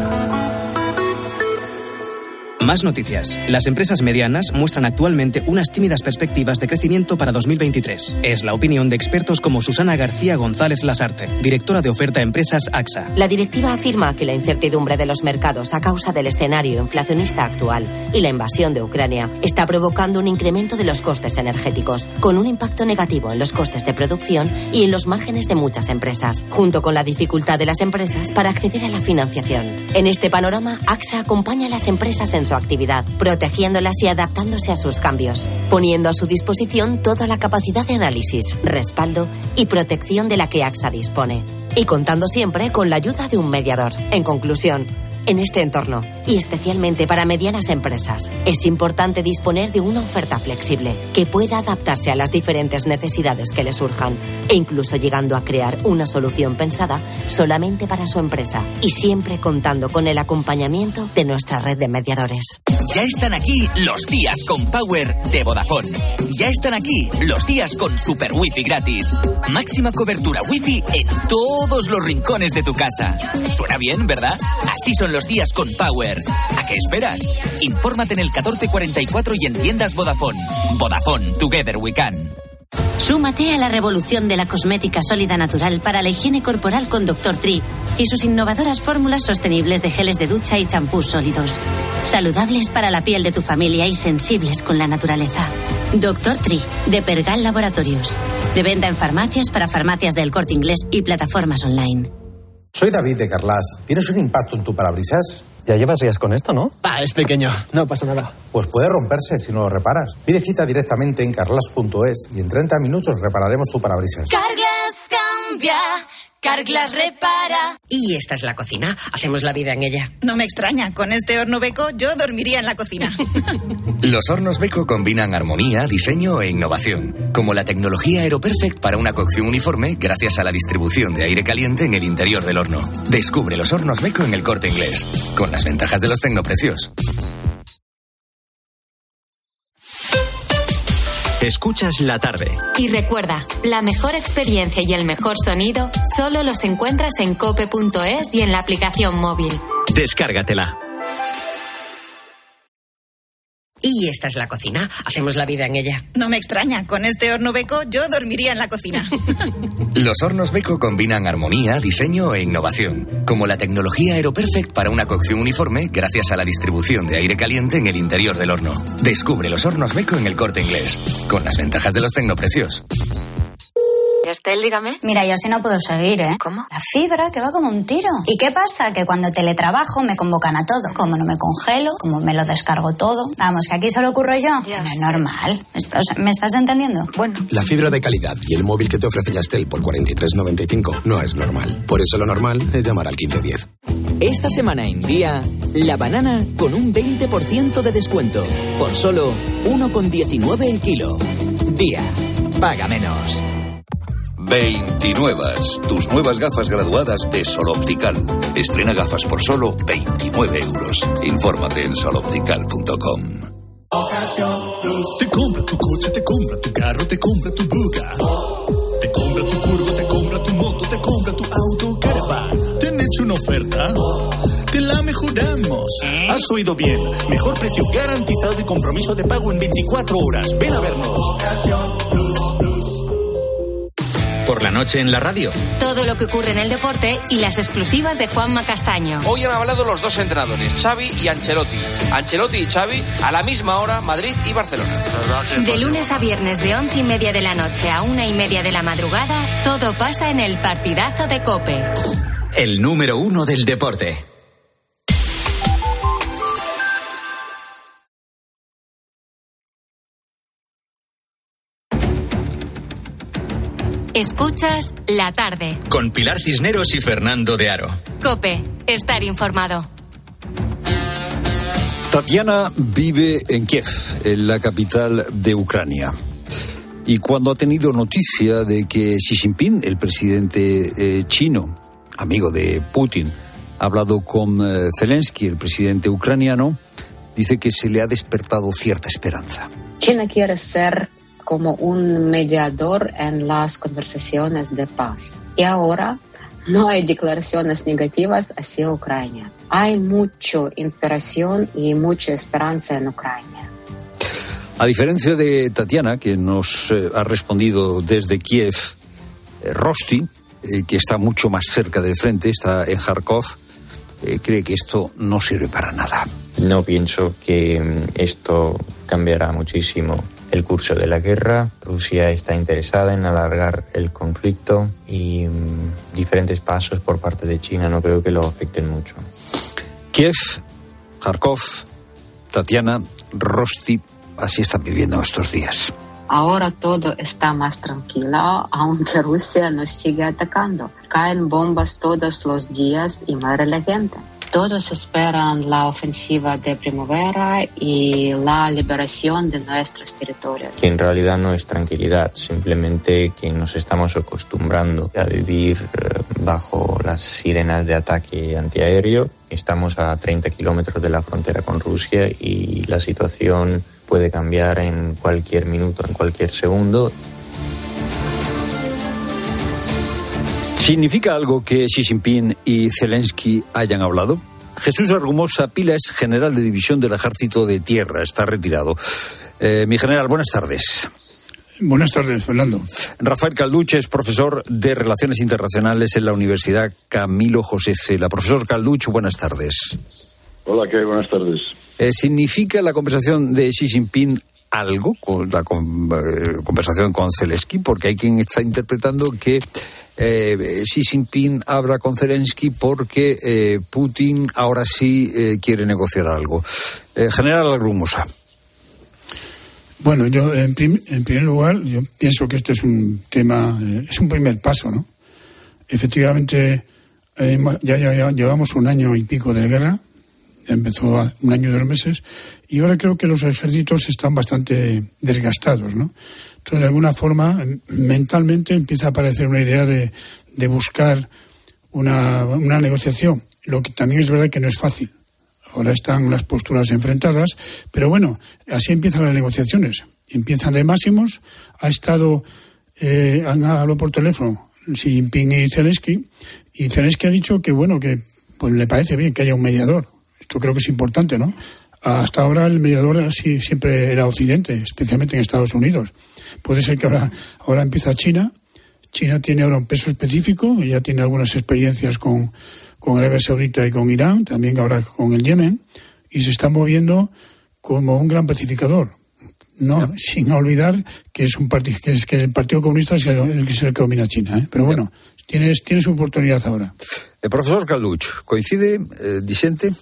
Más noticias. Las empresas medianas muestran actualmente unas tímidas perspectivas de crecimiento para 2023. Es la opinión de expertos como Susana García González Lasarte, directora de oferta a empresas AXA. La directiva afirma que la incertidumbre de los mercados a causa del escenario inflacionista actual y la invasión de Ucrania está provocando un incremento de los costes energéticos, con un impacto negativo en los costes de producción y en los márgenes de muchas empresas, junto con la dificultad de las empresas para acceder a la financiación. En este panorama, AXA acompaña a las empresas en su actividad, protegiéndolas y adaptándose a sus cambios, poniendo a su disposición toda la capacidad de análisis, respaldo y protección de la que AXA dispone, y contando siempre con la ayuda de un mediador. En conclusión, en este entorno, y especialmente para medianas empresas, es importante disponer de una oferta flexible que pueda adaptarse a las diferentes necesidades que les surjan, e incluso llegando a crear una solución pensada solamente para su empresa, y siempre contando con el acompañamiento de nuestra red de mediadores. Ya están aquí los días con Power de Vodafone. Ya están aquí los días con Super Wi-Fi gratis. Máxima cobertura Wi-Fi en todos los rincones de tu casa. Suena bien, ¿verdad? Así son los días con Power. ¿A qué esperas? Infórmate en el 1444 y en tiendas Vodafone. Vodafone, Together We Can. Súmate a la revolución de la cosmética sólida natural para la higiene corporal con Dr. Tree y sus innovadoras fórmulas sostenibles de geles de ducha y champús sólidos. Saludables para la piel de tu familia y sensibles con la naturaleza. Dr. Tree, de Pergal Laboratorios. De venta en farmacias para farmacias del Corte Inglés y plataformas online. Soy David de Carlas. ¿Tienes un impacto en tu parabrisas? Ya llevas días con esto, ¿no? Es pequeño, no pasa nada. Pues puede romperse si no lo reparas. Pide cita directamente en carlas.es y en 30 minutos repararemos tu parabrisas. Carglass cambia, Carglass repara. Y esta es la cocina. Hacemos la vida en ella. No me extraña. Con este horno Beko yo dormiría en la cocina. Los hornos Beko combinan armonía, diseño e innovación. Como la tecnología AeroPerfect para una cocción uniforme gracias a la distribución de aire caliente en el interior del horno. Descubre los hornos Beko en el Corte Inglés. Con las ventajas de los tecnoprecios. Escuchas La Tarde. Y recuerda, la mejor experiencia y el mejor sonido solo los encuentras en cope.es y en la aplicación móvil. Descárgatela. Y esta es la cocina. Hacemos la vida en ella. No me extraña. Con este horno Beko yo dormiría en la cocina. Los hornos Beko combinan armonía, diseño e innovación. Como la tecnología AeroPerfect para una cocción uniforme gracias a la distribución de aire caliente en el interior del horno. Descubre los hornos Beko en el Corte Inglés. Con las ventajas de los tecnoprecios. Estel, dígame. Mira, yo así no puedo seguir, ¿eh? ¿Cómo? La fibra, que va como un tiro. ¿Y qué pasa? Que cuando teletrabajo me convocan a todo. Como no me congelo, como me lo descargo todo. Vamos, que aquí solo ocurro yo. Que no es normal. ¿Me estás entendiendo? Bueno. La fibra de calidad y el móvil que te ofrece Yastel por 43,95 no es normal. Por eso lo normal es llamar al 1510. Esta semana en Día, la banana con un 20% de descuento. Por solo 1,19 el kilo. Día, paga menos. 29. Tus nuevas gafas graduadas de Sol Optical. Estrena gafas por solo 29 euros. Infórmate en soloptical.com. Te compra tu coche, te compra tu carro, te compra tu buga. Te compra tu furgo, te compra tu moto, te compra tu auto, caravan. ¿Te han hecho una oferta? Te la mejoramos. Has oído bien. Mejor precio garantizado y compromiso de pago en 24 horas. Ven a vernos. Por la noche en la radio. Todo lo que ocurre en el deporte y las exclusivas de Juanma Castaño. Hoy han hablado los dos entrenadores, Xavi y Ancelotti. Ancelotti y Xavi a la misma hora, Madrid y Barcelona. De lunes a viernes de 11:30 de la noche a 1:30 de la madrugada, todo pasa en el partidazo de COPE. El número 1 del deporte. Escuchas La Tarde. Con Pilar Cisneros y Fernando de Aro. COPE, estar informado. Tatiana vive en Kiev, en la capital de Ucrania. Y cuando ha tenido noticia de que Xi Jinping, el presidente chino, amigo de Putin, ha hablado con Zelensky, el presidente ucraniano, dice que se le ha despertado cierta esperanza. China quiere ser como un mediador en las conversaciones de paz. Y ahora no hay declaraciones negativas hacia Ucrania. Hay mucha inspiración y mucha esperanza en Ucrania. A diferencia de Tatiana, que nos ha respondido desde Kiev, Rosti, que está mucho más cerca del frente, está en Kharkov, cree que esto no sirve para nada. No pienso que esto cambiará muchísimo el curso de la guerra. Rusia está interesada en alargar el conflicto y diferentes pasos por parte de China no creo que lo afecten mucho. Kiev, Kharkov, Tatiana, Rosti, así están viviendo estos días. Ahora todo está más tranquilo, aunque Rusia nos sigue atacando. Caen bombas todos los días y muere la gente. Todos esperan la ofensiva de primavera y la liberación de nuestros territorios. Que en realidad no es tranquilidad, simplemente que nos estamos acostumbrando a vivir bajo las sirenas de ataque antiaéreo. Estamos a 30 kilómetros de la frontera con Rusia y la situación puede cambiar en cualquier minuto, en cualquier segundo. ¿Significa algo que Xi Jinping y Zelensky hayan hablado? Jesús Argumosa Pila es general de división del Ejército de Tierra, está retirado. Mi general, buenas tardes. Buenas tardes, Fernando. Rafael Calduch es profesor de Relaciones Internacionales en la Universidad Camilo José Cela. Profesor Calduch, buenas tardes. Hola, ¿qué? Buenas tardes. ¿Significa la conversación de Xi Jinping algo, con la conversación con Zelensky? Porque hay quien está interpretando que Xi Jinping habla con Zelensky porque Putin ahora sí quiere negociar algo. General Agrumusa. Bueno, yo en primer lugar, yo pienso que esto es un tema, es un primer paso, ¿no? Efectivamente, ya llevamos 1 año y pico de guerra, ya empezó 1 año y 2 meses, y ahora creo que los ejércitos están bastante desgastados, ¿no? Entonces, de alguna forma, mentalmente empieza a aparecer una idea de buscar una negociación, lo que también es verdad que no es fácil. Ahora están las posturas enfrentadas, pero bueno, así empiezan las negociaciones. Empiezan de máximos. Han hablado por teléfono Xi Jinping y Zelensky ha dicho que bueno, que pues le parece bien que haya un mediador. Esto creo que es importante, ¿no? Hasta ahora el mediador así siempre era Occidente, especialmente en Estados Unidos. Puede ser que ahora empieza China. China tiene ahora un peso específico, ya tiene algunas experiencias con Arabia Saudita y con Irán, también ahora con el Yemen, y se está moviendo como un gran pacificador. No, sin olvidar que es que el Partido Comunista es el que domina China, ¿eh? Pero bueno, tiene su oportunidad ahora. El profesor Calduch, ¿coincide? ¿Disiente?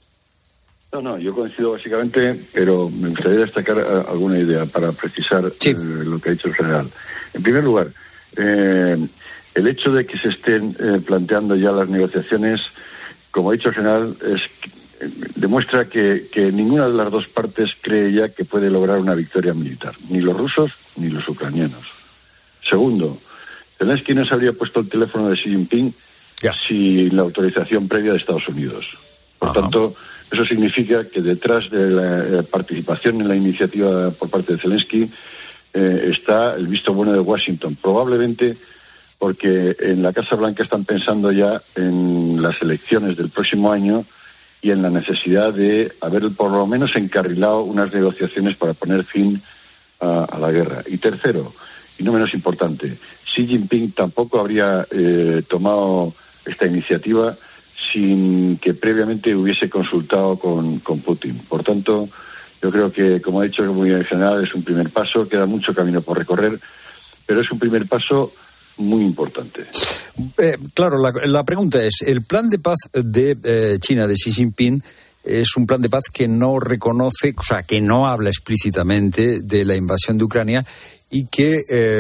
No, yo coincido básicamente, pero me gustaría destacar alguna idea para precisar lo que ha dicho el general. En primer lugar, el hecho de que se estén planteando ya las negociaciones, como ha dicho el general, demuestra que ninguna de las dos partes cree ya que puede lograr una victoria militar, ni los rusos ni los ucranianos. Segundo, Zelensky no se habría puesto el teléfono de Xi Jinping sin la autorización previa de Estados Unidos. Por tanto, eso significa que detrás de la participación en la iniciativa por parte de Zelensky está el visto bueno de Washington. Probablemente porque en la Casa Blanca están pensando ya en las elecciones del próximo año y en la necesidad de haber por lo menos encarrilado unas negociaciones para poner fin a la guerra. Y tercero, y no menos importante, Xi Jinping tampoco habría tomado esta iniciativa sin que previamente hubiese consultado con Putin. Por tanto, yo creo que, como ha dicho muy en general, es un primer paso, queda mucho camino por recorrer, pero es un primer paso muy importante. Claro, la pregunta es, el plan de paz de China, de Xi Jinping, es un plan de paz que no reconoce, o sea, que no habla explícitamente de la invasión de Ucrania y que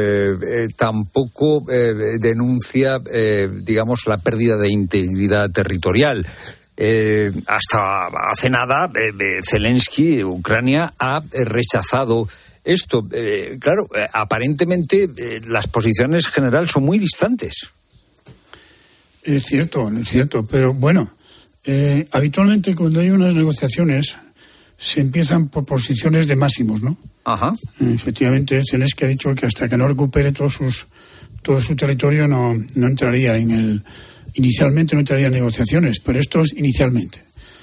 tampoco denuncia, digamos, la pérdida de integridad territorial. Hasta hace nada, Zelensky, Ucrania, ha rechazado esto. Claro, aparentemente las posiciones generales son muy distantes. Es cierto, pero bueno, habitualmente cuando hay unas negociaciones se empiezan por posiciones de máximos, ¿no? Ajá. Efectivamente, Zelensky ha dicho que hasta que no recupere todo su territorio no entraría inicialmente no entraría en negociaciones, pero esto es inicialmente.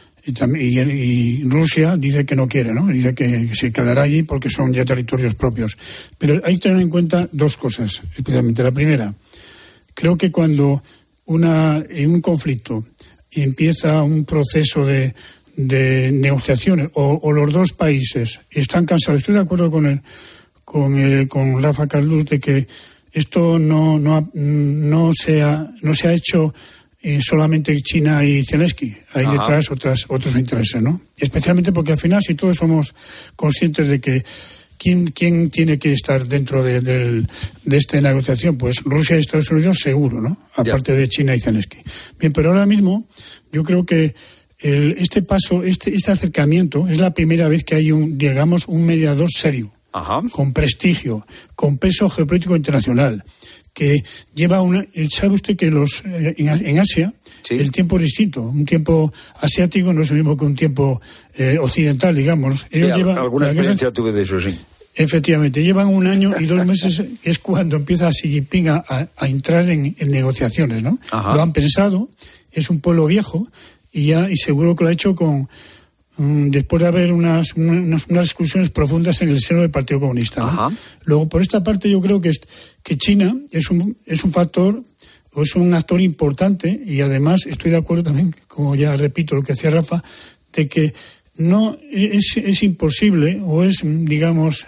Y Rusia dice que no quiere, ¿no? Dice que se quedará allí porque son ya territorios propios. Pero hay que tener en cuenta dos cosas, especialmente. La primera, creo que cuando en un conflicto empieza un proceso de negociaciones o los dos países están cansados, estoy de acuerdo con Rafa Calduch de que esto no se ha hecho solamente China y Zelensky. Hay detrás otros intereses, ¿no? Especialmente porque al final, si todos somos conscientes de que ¿quién tiene que estar dentro de esta negociación? Pues Rusia y Estados Unidos seguro, ¿no? Aparte de China y Zelensky. Bien, pero ahora mismo yo creo que este paso, este acercamiento es la primera vez que hay un mediador serio. Ajá. Con prestigio, con peso geopolítico internacional, que lleva ¿sabe usted que en Asia el tiempo es distinto? Un tiempo asiático no es el mismo que un tiempo occidental, digamos. Ellos llevan alguna experiencia tuve de eso, sí. Efectivamente, llevan 1 año y 2 meses, es cuando empieza Xi Jinping a entrar en negociaciones, ¿no? Ajá. Lo han pensado, es un pueblo viejo y seguro que lo ha hecho con después de haber unas discusiones profundas en el seno del Partido Comunista, ¿no? Luego, por esta parte, yo creo que China es un factor, o es un actor importante, y además estoy de acuerdo también, como ya repito lo que decía Rafa, de que no es imposible, o es, digamos,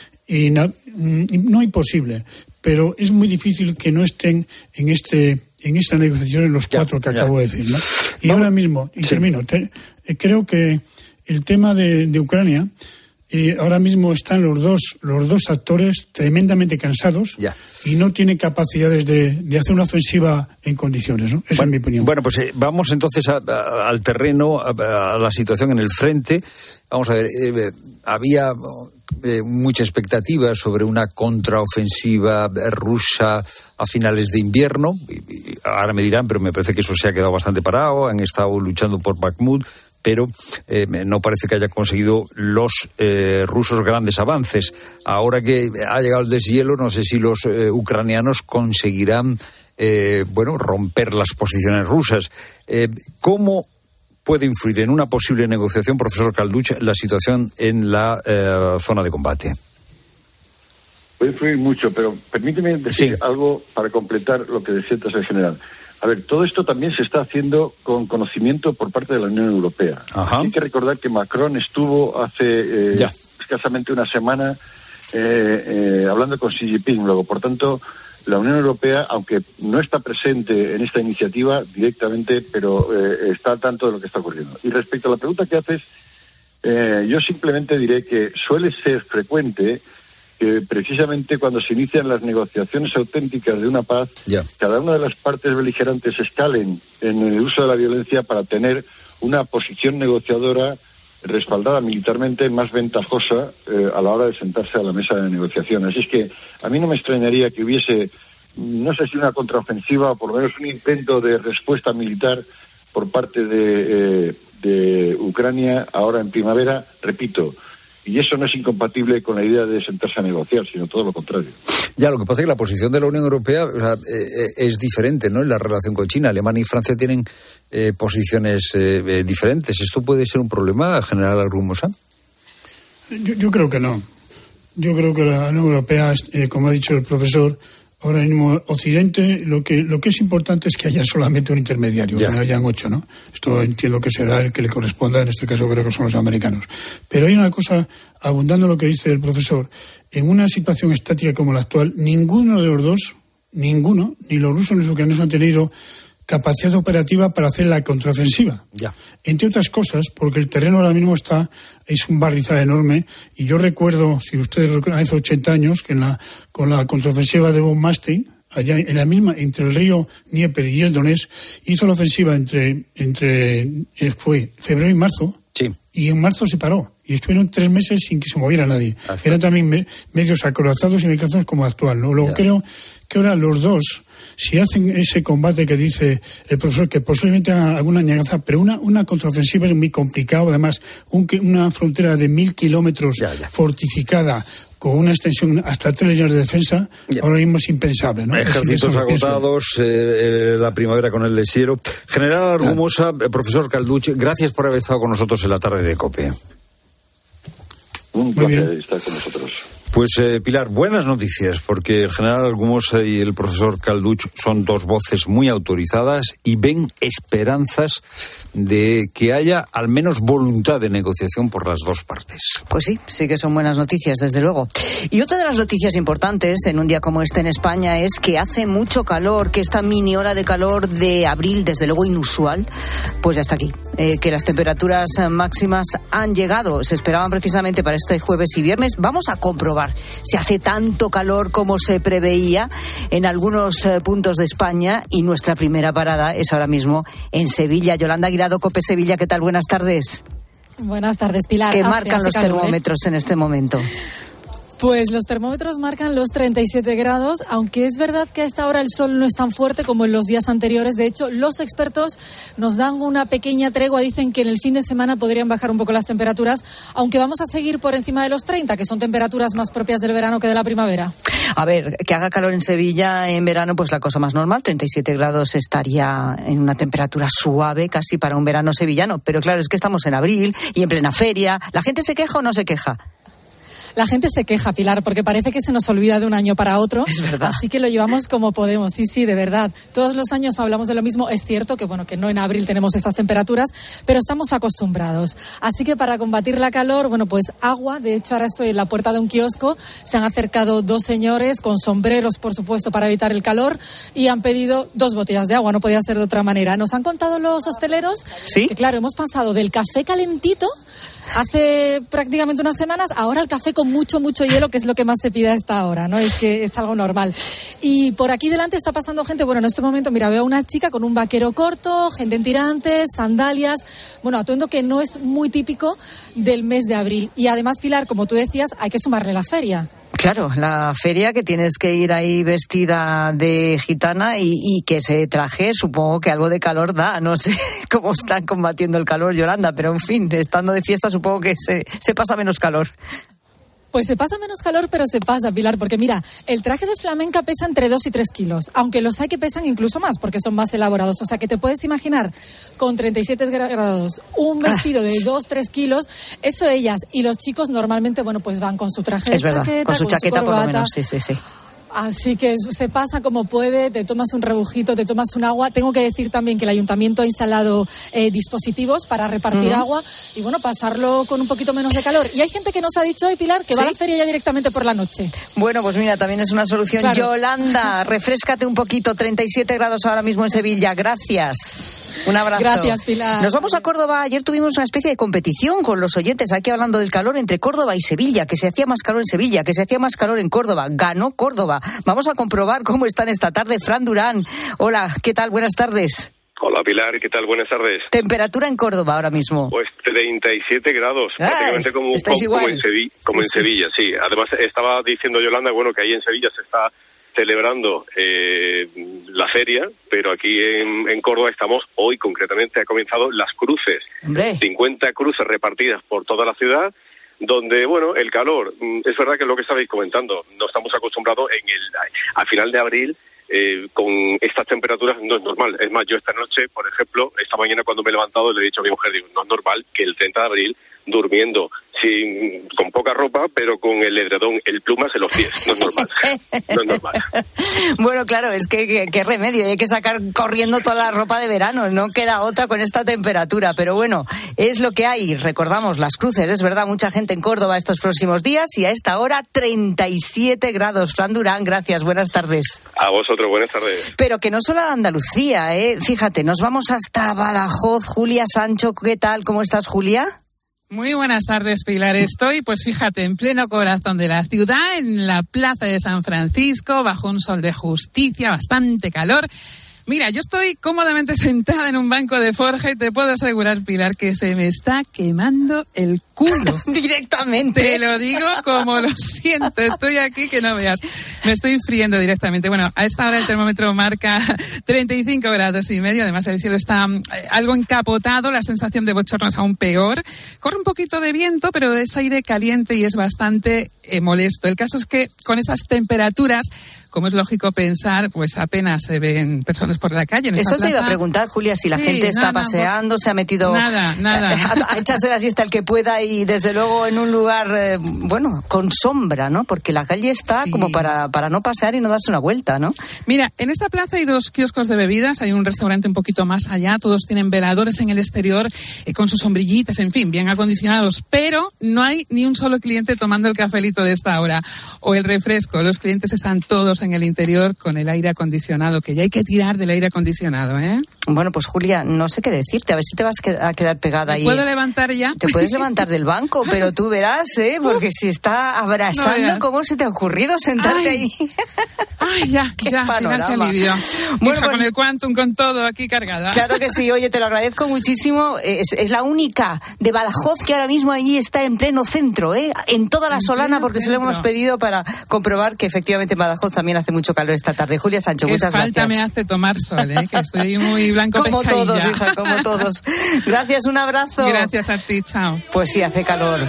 no imposible, pero es muy difícil que no estén en esta negociación los cuatro que acabo de decir, ¿no? Y ahora mismo, y termino, creo que el tema de Ucrania, ahora mismo están los dos actores tremendamente cansados y no tienen capacidades de hacer una ofensiva en condiciones, ¿no? Esa es mi opinión. Bueno, pues vamos entonces al terreno, a la situación en el frente. Vamos a ver, había mucha expectativa sobre una contraofensiva rusa a finales de invierno. Ahora me dirán, pero me parece que eso se ha quedado bastante parado. Han estado luchando por Bakhmut, pero no parece que haya conseguido los rusos grandes avances. Ahora que ha llegado el deshielo, no sé si los ucranianos conseguirán romper las posiciones rusas. ¿Cómo puede influir en una posible negociación, profesor Calduch, la situación en la zona de combate? Puede influir mucho, pero permíteme decir algo para completar lo que decía el general. A ver, todo esto también se está haciendo con conocimiento por parte de la Unión Europea. Hay que recordar que Macron estuvo hace escasamente una semana hablando con Xi Jinping. Luego, por tanto, la Unión Europea, aunque no está presente en esta iniciativa directamente, pero está al tanto de lo que está ocurriendo. Y respecto a la pregunta que haces, yo simplemente diré que suele ser frecuente que precisamente cuando se inician las negociaciones auténticas de una paz, cada una de las partes beligerantes escalen en el uso de la violencia para tener una posición negociadora respaldada militarmente más ventajosa a la hora de sentarse a la mesa de negociación. Así es que a mí no me extrañaría que hubiese, no sé si una contraofensiva o por lo menos un intento de respuesta militar por parte de Ucrania ahora en primavera, repito. Y eso no es incompatible con la idea de sentarse a negociar, sino todo lo contrario. Ya, lo que pasa es que la posición de la Unión Europea es diferente, ¿no? En la relación con China. Alemania y Francia tienen posiciones diferentes. ¿Esto puede ser un problema, general Argumosa? Yo creo que no. Yo creo que la Unión Europea, como ha dicho el profesor, ahora mismo Occidente, lo que es importante es que haya solamente un intermediario, que no hayan 8, ¿no? Esto entiendo que será el que le corresponda, en este caso creo que son los americanos. Pero hay una cosa, abundando lo que dice el profesor, en una situación estática como la actual, ninguno de los dos, ni los rusos ni los ucranianos han tenido capacidad operativa para hacer la contraofensiva. Entre otras cosas, porque el terreno ahora mismo es un barrizal enorme, y yo recuerdo, si ustedes recuerdan, hace 80 años, que con la contraofensiva de von Manstein, allá en la misma, entre el río Dnieper y el Donetsk, hizo la ofensiva fue febrero y marzo, y en marzo se paró, y estuvieron 3 meses sin que se moviera nadie. Eran también medios acorazados y mecanismos como actual, ¿no? Luego creo que ahora los dos, si hacen ese combate que dice el profesor, que posiblemente hagan alguna añadanza, pero una contraofensiva es muy complicado. Además, una frontera de 1.000 kilómetros fortificada, con una extensión hasta 3 líneas de defensa, ahora mismo es impensable, ¿no? Ejércitos agotados, la primavera con el deshielo. General Argumosa, profesor Calduch, gracias por haber estado con nosotros en la tarde de COPE. Un placer estar con nosotros. Pues Pilar, buenas noticias, porque el general Argumosa y el profesor Calduch son dos voces muy autorizadas y ven esperanzas de que haya al menos voluntad de negociación por las dos partes. Pues sí que son buenas noticias, desde luego. Y otra de las noticias importantes en un día como este en España es que hace mucho calor, que esta mini ola de calor de abril, desde luego inusual, pues ya está aquí. Que las temperaturas máximas han llegado, se esperaban precisamente para este jueves y viernes. Vamos a comprobar si hace tanto calor como se preveía en algunos puntos de España, y nuestra primera parada es ahora mismo en Sevilla. Yolanda Guirado, COPE Sevilla, ¿qué tal? Buenas tardes. Buenas tardes, Pilar. ¿Qué marcan los termómetros en este momento? Pues los termómetros marcan los 37 grados, aunque es verdad que a esta hora el sol no es tan fuerte como en los días anteriores. De hecho, los expertos nos dan una pequeña tregua. Dicen que en el fin de semana podrían bajar un poco las temperaturas, aunque vamos a seguir por encima de los 30, que son temperaturas más propias del verano que de la primavera. A ver, que haga calor en Sevilla en verano, pues la cosa más normal, 37 grados estaría en una temperatura suave casi para un verano sevillano. Pero claro, es que estamos en abril y en plena feria. ¿La gente se queja o no se queja? La gente se queja, Pilar, porque parece que se nos olvida de un año para otro. Es verdad. Así que lo llevamos como podemos. Sí, de verdad. Todos los años hablamos de lo mismo. Es cierto que, que no en abril tenemos estas temperaturas, pero estamos acostumbrados. Así que para combatir la calor, pues agua. De hecho, ahora estoy en la puerta de un kiosco. Se han acercado 2 señores con sombreros, por supuesto, para evitar el calor, y han pedido 2 botellas de agua. No podía ser de otra manera. Nos han contado los hosteleros que, claro, hemos pasado del café calentito hace prácticamente unas semanas, ahora el café con mucho hielo, que es lo que más se pide a esta hora, ¿no? Es que es algo normal. Y por aquí delante está pasando gente, en este momento, mira, veo a una chica con un vaquero corto, gente en tirantes, sandalias, atuendo que no es muy típico del mes de abril. Y además, Pilar, como tú decías, hay que sumarle la feria. Claro, la feria, que tienes que ir ahí vestida de gitana y que ese traje, supongo que algo de calor da. No sé cómo están combatiendo el calor, Yolanda, pero en fin, estando de fiesta supongo que se pasa menos calor. Pues se pasa menos calor, pero se pasa, Pilar, porque mira, el traje de flamenca pesa entre 2 y 3 kilos, aunque los hay que pesan incluso más, porque son más elaborados. O sea, que te puedes imaginar, con 37 grados, un vestido de 2-3 kilos, eso ellas. Y los chicos normalmente, pues van con su traje de chaqueta, verdad, con su chaqueta su por lo menos, sí. Así que se pasa como puede, te tomas un rebujito, te tomas un agua. Tengo que decir también que el ayuntamiento ha instalado dispositivos para repartir agua y pasarlo con un poquito menos de calor. Y hay gente que nos ha dicho hoy, Pilar, que va a la feria ya directamente por la noche. Bueno, pues mira, también es una solución. Claro. Yolanda, refréscate un poquito, 37 grados ahora mismo en Sevilla. Gracias. Un abrazo. Gracias, Pilar. Nos vamos a Córdoba. Ayer tuvimos una especie de competición con los oyentes aquí hablando del calor entre Córdoba y Sevilla, que se hacía más calor en Sevilla, que se hacía más calor en Córdoba. Ganó Córdoba. Vamos a comprobar cómo están esta tarde. Fran Durán. Hola, ¿qué tal? Buenas tardes. Hola, Pilar, ¿qué tal? Buenas tardes. Temperatura en Córdoba ahora mismo. Pues 37 grados, prácticamente como en Sevilla, sí. Además, estaba diciendo Yolanda, que ahí en Sevilla se está celebrando la feria, pero aquí en Córdoba estamos, hoy concretamente ha comenzado las cruces. ¡Hombre! 50 cruces repartidas por toda la ciudad, donde, el calor, es verdad que es lo que estabais comentando, no estamos acostumbrados al final de abril, con estas temperaturas no es normal. Es más, yo esta noche, por ejemplo, esta mañana cuando me he levantado le he dicho a mi mujer, no es normal que el 30 de abril durmiendo con poca ropa, pero con el edredón, el plumas en los pies. No es normal. No es normal. Bueno, claro, es que qué remedio. Hay que sacar corriendo toda la ropa de verano. No queda otra con esta temperatura. Pero bueno, es lo que hay. Recordamos las cruces. Es verdad, mucha gente en Córdoba estos próximos días y a esta hora 37 grados. Fran Durán, gracias. Buenas tardes. A vosotros, buenas tardes. Pero que no solo a Andalucía, ¿eh? Fíjate, nos vamos hasta Badajoz. Julia Sancho, ¿qué tal? ¿Cómo estás, Julia? Muy buenas tardes, Pilar. Estoy, fíjate, en pleno corazón de la ciudad, en la plaza de San Francisco, bajo un sol de justicia, bastante calor. Mira, yo estoy cómodamente sentada en un banco de forja y te puedo asegurar, Pilar, que se me está quemando el culo. Directamente. Te lo digo como lo siento. Estoy aquí que no veas. Me estoy friendo directamente. Bueno, a esta hora el termómetro marca 35 grados y medio. Además, el cielo está algo encapotado. La sensación de bochorno es aún peor. Corre un poquito de viento, pero es aire caliente y es bastante molesto. El caso es que con esas temperaturas, como es lógico pensar, apenas se ven personas por la calle. Eso te iba a preguntar, Julia, si la gente está paseando, se ha metido nada. A echarse la siesta el que pueda y desde luego en un lugar, con sombra, ¿no? Porque la calle está como para no pasear y no darse una vuelta, ¿no? Mira, en esta plaza hay 2 kioscos de bebidas, hay un restaurante un poquito más allá, todos tienen veladores en el exterior con sus sombrillitas, en fin, bien acondicionados, pero no hay ni un solo cliente tomando el cafelito de esta hora o el refresco. Los clientes están todos en el interior con el aire acondicionado, que ya hay que tirar del aire acondicionado, ¿eh? Bueno, pues Julia, no sé qué decirte, a ver si te vas a quedar pegada ahí. ¿Puedo levantar ya? Te puedes levantar del banco, pero tú verás, porque si está abrasando, ¿cómo se te ha ocurrido sentarte ahí? Ay, ya, qué alivio. Bueno, hija, con el Quantum, con todo aquí cargada. Claro que sí, oye, te lo agradezco muchísimo. Es la única de Badajoz que ahora mismo allí está en pleno centro, en toda la Solana, porque se lo hemos pedido para comprobar que efectivamente en Badajoz también hace mucho calor esta tarde. Julia Sancho, muchas gracias. Falta me hace tomar sol, que estoy muy blanco como pescadilla. Todos, hija, como todos. Gracias, un abrazo. Gracias a ti, chao. Pues sí, hace calor.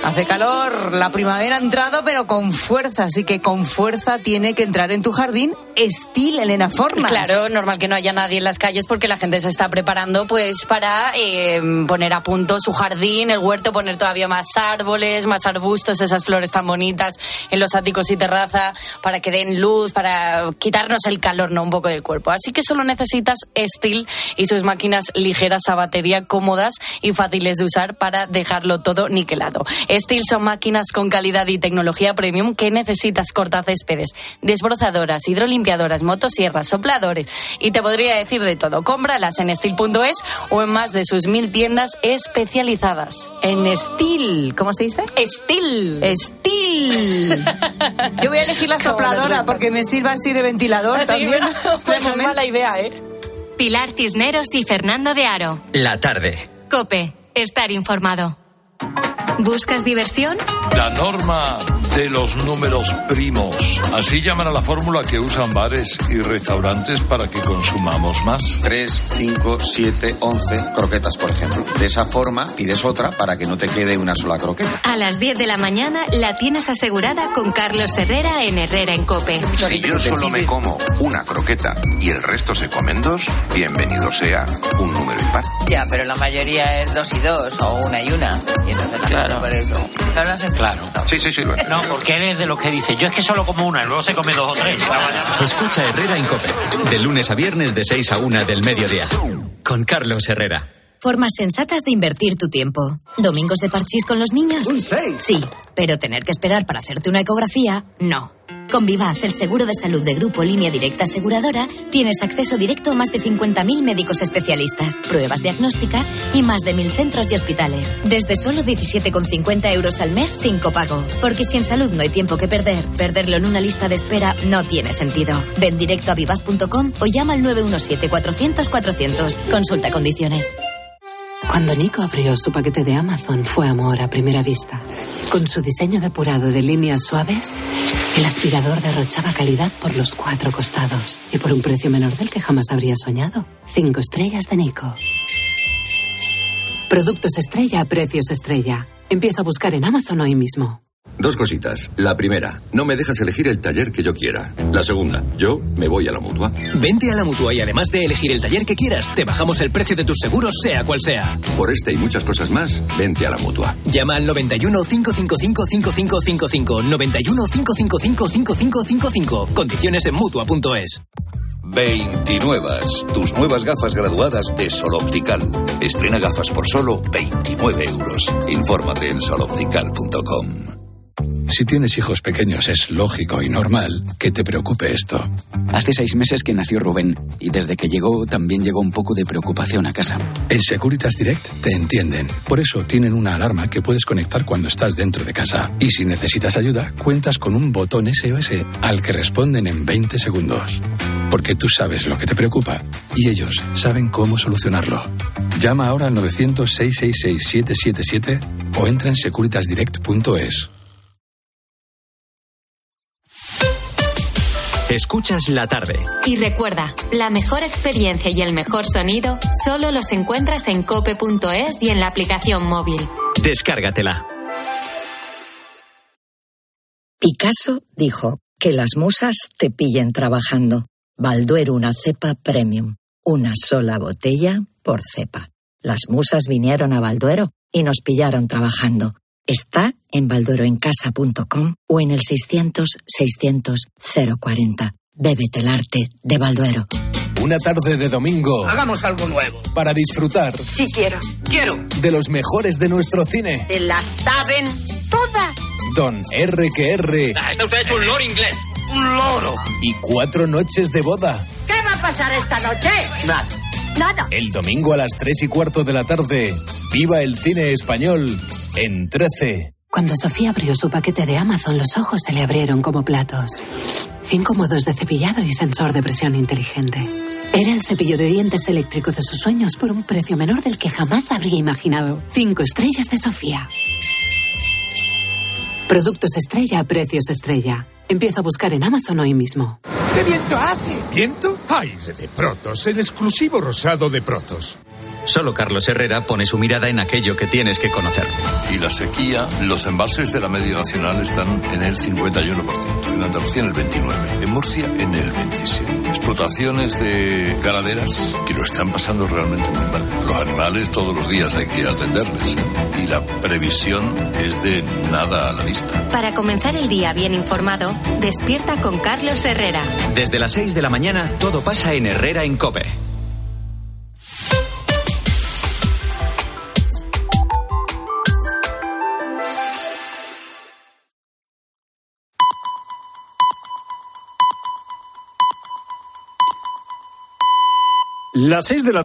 Hace calor, la primavera ha entrado, pero con fuerza, así que con fuerza tiene que entrar en tu jardín Estil, Elena Fornas. Claro, normal que no haya nadie en las calles porque la gente se está preparando pues para poner a punto su jardín, el huerto, poner todavía más árboles, más arbustos, esas flores tan bonitas en los áticos y terraza para que den luz, para quitarnos el calor, ¿no? Un poco del cuerpo. Así que solo necesitas Estil y sus máquinas ligeras a batería, cómodas y fáciles de usar para dejarlo todo niquelado. Estil son máquinas con calidad y tecnología premium que necesitas cortacéspedes, desbrozadoras, hidrolimpiadoras, motosierras, sopladores y te podría decir de todo. Cómpralas en Estil.es o en más de sus 1000 tiendas especializadas. En Estil, ¿cómo se dice? Estil. Yo voy a elegir la sopladora porque me sirva así de ventilador así también. Pues no es mala idea, ¿eh? Pilar Cisneros y Fernando de Aro. La tarde. COPE. Estar informado. ¿Buscas diversión? La norma de los números primos. Así llaman a la fórmula que usan bares y restaurantes para que consumamos más. 3, 5, 7, 11 croquetas, por ejemplo. De esa forma pides otra para que no te quede una sola croqueta. A las 10 de la mañana la tienes asegurada con Carlos Herrera en Herrera en COPE. Si yo solo me como una croqueta y el resto se comen 2, bienvenido sea un número impar. Ya, pero la mayoría es 2 y 2 o 1 y 1. Y entonces claro. Por eso. No lo has claro. Sí, lo es. No, porque eres de los que dice, yo es que solo como una y luego se come 2 o 3. Escucha Herrera en COPE, de lunes a viernes de 6 a 1 del mediodía, con Carlos Herrera. Formas sensatas de invertir tu tiempo. ¿Domingos de parchís con los niños? ¡Un 6! Sí, pero tener que esperar para hacerte una ecografía, no. Con Vivaz, el seguro de salud de Grupo Línea Directa Aseguradora, tienes acceso directo a más de 50.000 médicos especialistas, pruebas diagnósticas y más de 1.000 centros y hospitales. Desde solo 17,50 euros al mes sin copago. Porque si en salud no hay tiempo que perder, perderlo en una lista de espera no tiene sentido. Ven directo a vivaz.com o llama al 917-400-400. Consulta condiciones. Cuando Nico abrió su paquete de Amazon fue amor a primera vista. Con su diseño depurado de líneas suaves, el aspirador derrochaba calidad por los 4 costados y por un precio menor del que jamás habría soñado. 5 estrellas de Nico. Productos estrella a precios estrella. Empieza a buscar en Amazon hoy mismo. 2 cositas. La primera, no me dejas elegir el taller que yo quiera. La segunda, yo me voy a la Mutua. Vente a la Mutua y además de elegir el taller que quieras, te bajamos el precio de tus seguros, sea cual sea. Por este y muchas cosas más, vente a la Mutua. Llama al 91 555 5555. 91 555 5555. Condiciones en Mutua.es. 29. Tus nuevas gafas graduadas de Sol Optical. Estrena gafas por solo 29 euros. Infórmate en soloptical.com. Si tienes hijos pequeños es lógico y normal que te preocupe esto. Hace 6 meses que nació Rubén y desde que llegó también llegó un poco de preocupación a casa. En Securitas Direct te entienden. Por eso tienen una alarma que puedes conectar cuando estás dentro de casa. Y si necesitas ayuda, cuentas con un botón SOS al que responden en 20 segundos. Porque tú sabes lo que te preocupa y ellos saben cómo solucionarlo. Llama ahora al 900-666-777 o entra en securitasdirect.es. Escuchas La Tarde. Y recuerda, la mejor experiencia y el mejor sonido solo los encuentras en cope.es y en la aplicación móvil. Descárgatela. Picasso dijo que las musas te pillen trabajando. Balduero, una cepa premium. Una sola botella por cepa. Las musas vinieron a Balduero y nos pillaron trabajando. Está en baldueroencasa.com o en el 600-600-040. Bébete el arte de Balduero. Una tarde de domingo. Hagamos algo nuevo. Para disfrutar. Sí, quiero. De los mejores de nuestro cine. Se las saben todas. Don R&R. Está usted hecho un loro inglés. Un loro. Y 4 noches de boda. ¿Qué va a pasar esta noche? Nada. El domingo a las 3:15 de la tarde. Viva el cine español en 13. Cuando Sofía abrió su paquete de Amazon, los ojos se le abrieron como platos. 5 modos de cepillado y sensor de presión inteligente. Era el cepillo de dientes eléctrico de sus sueños por un precio menor del que jamás habría imaginado. 5 estrellas de Sofía. Productos estrella a precios estrella. Empieza a buscar en Amazon hoy mismo. ¿Qué viento hace? ¿Viento? Aire de Protos, el exclusivo rosado de Protos. Solo Carlos Herrera pone su mirada en aquello que tienes que conocer. Y la sequía, los embalses de la media nacional están en el 51%, en Andalucía en el 29%, en Murcia en el 27%. Explotaciones de ganaderas que lo están pasando realmente muy mal. Los animales todos los días hay que atenderles, y la previsión es de nada a la vista. Para comenzar el día bien informado, despierta con Carlos Herrera. Desde las 6 de la mañana todo pasa en Herrera en COPE. Las 6 de la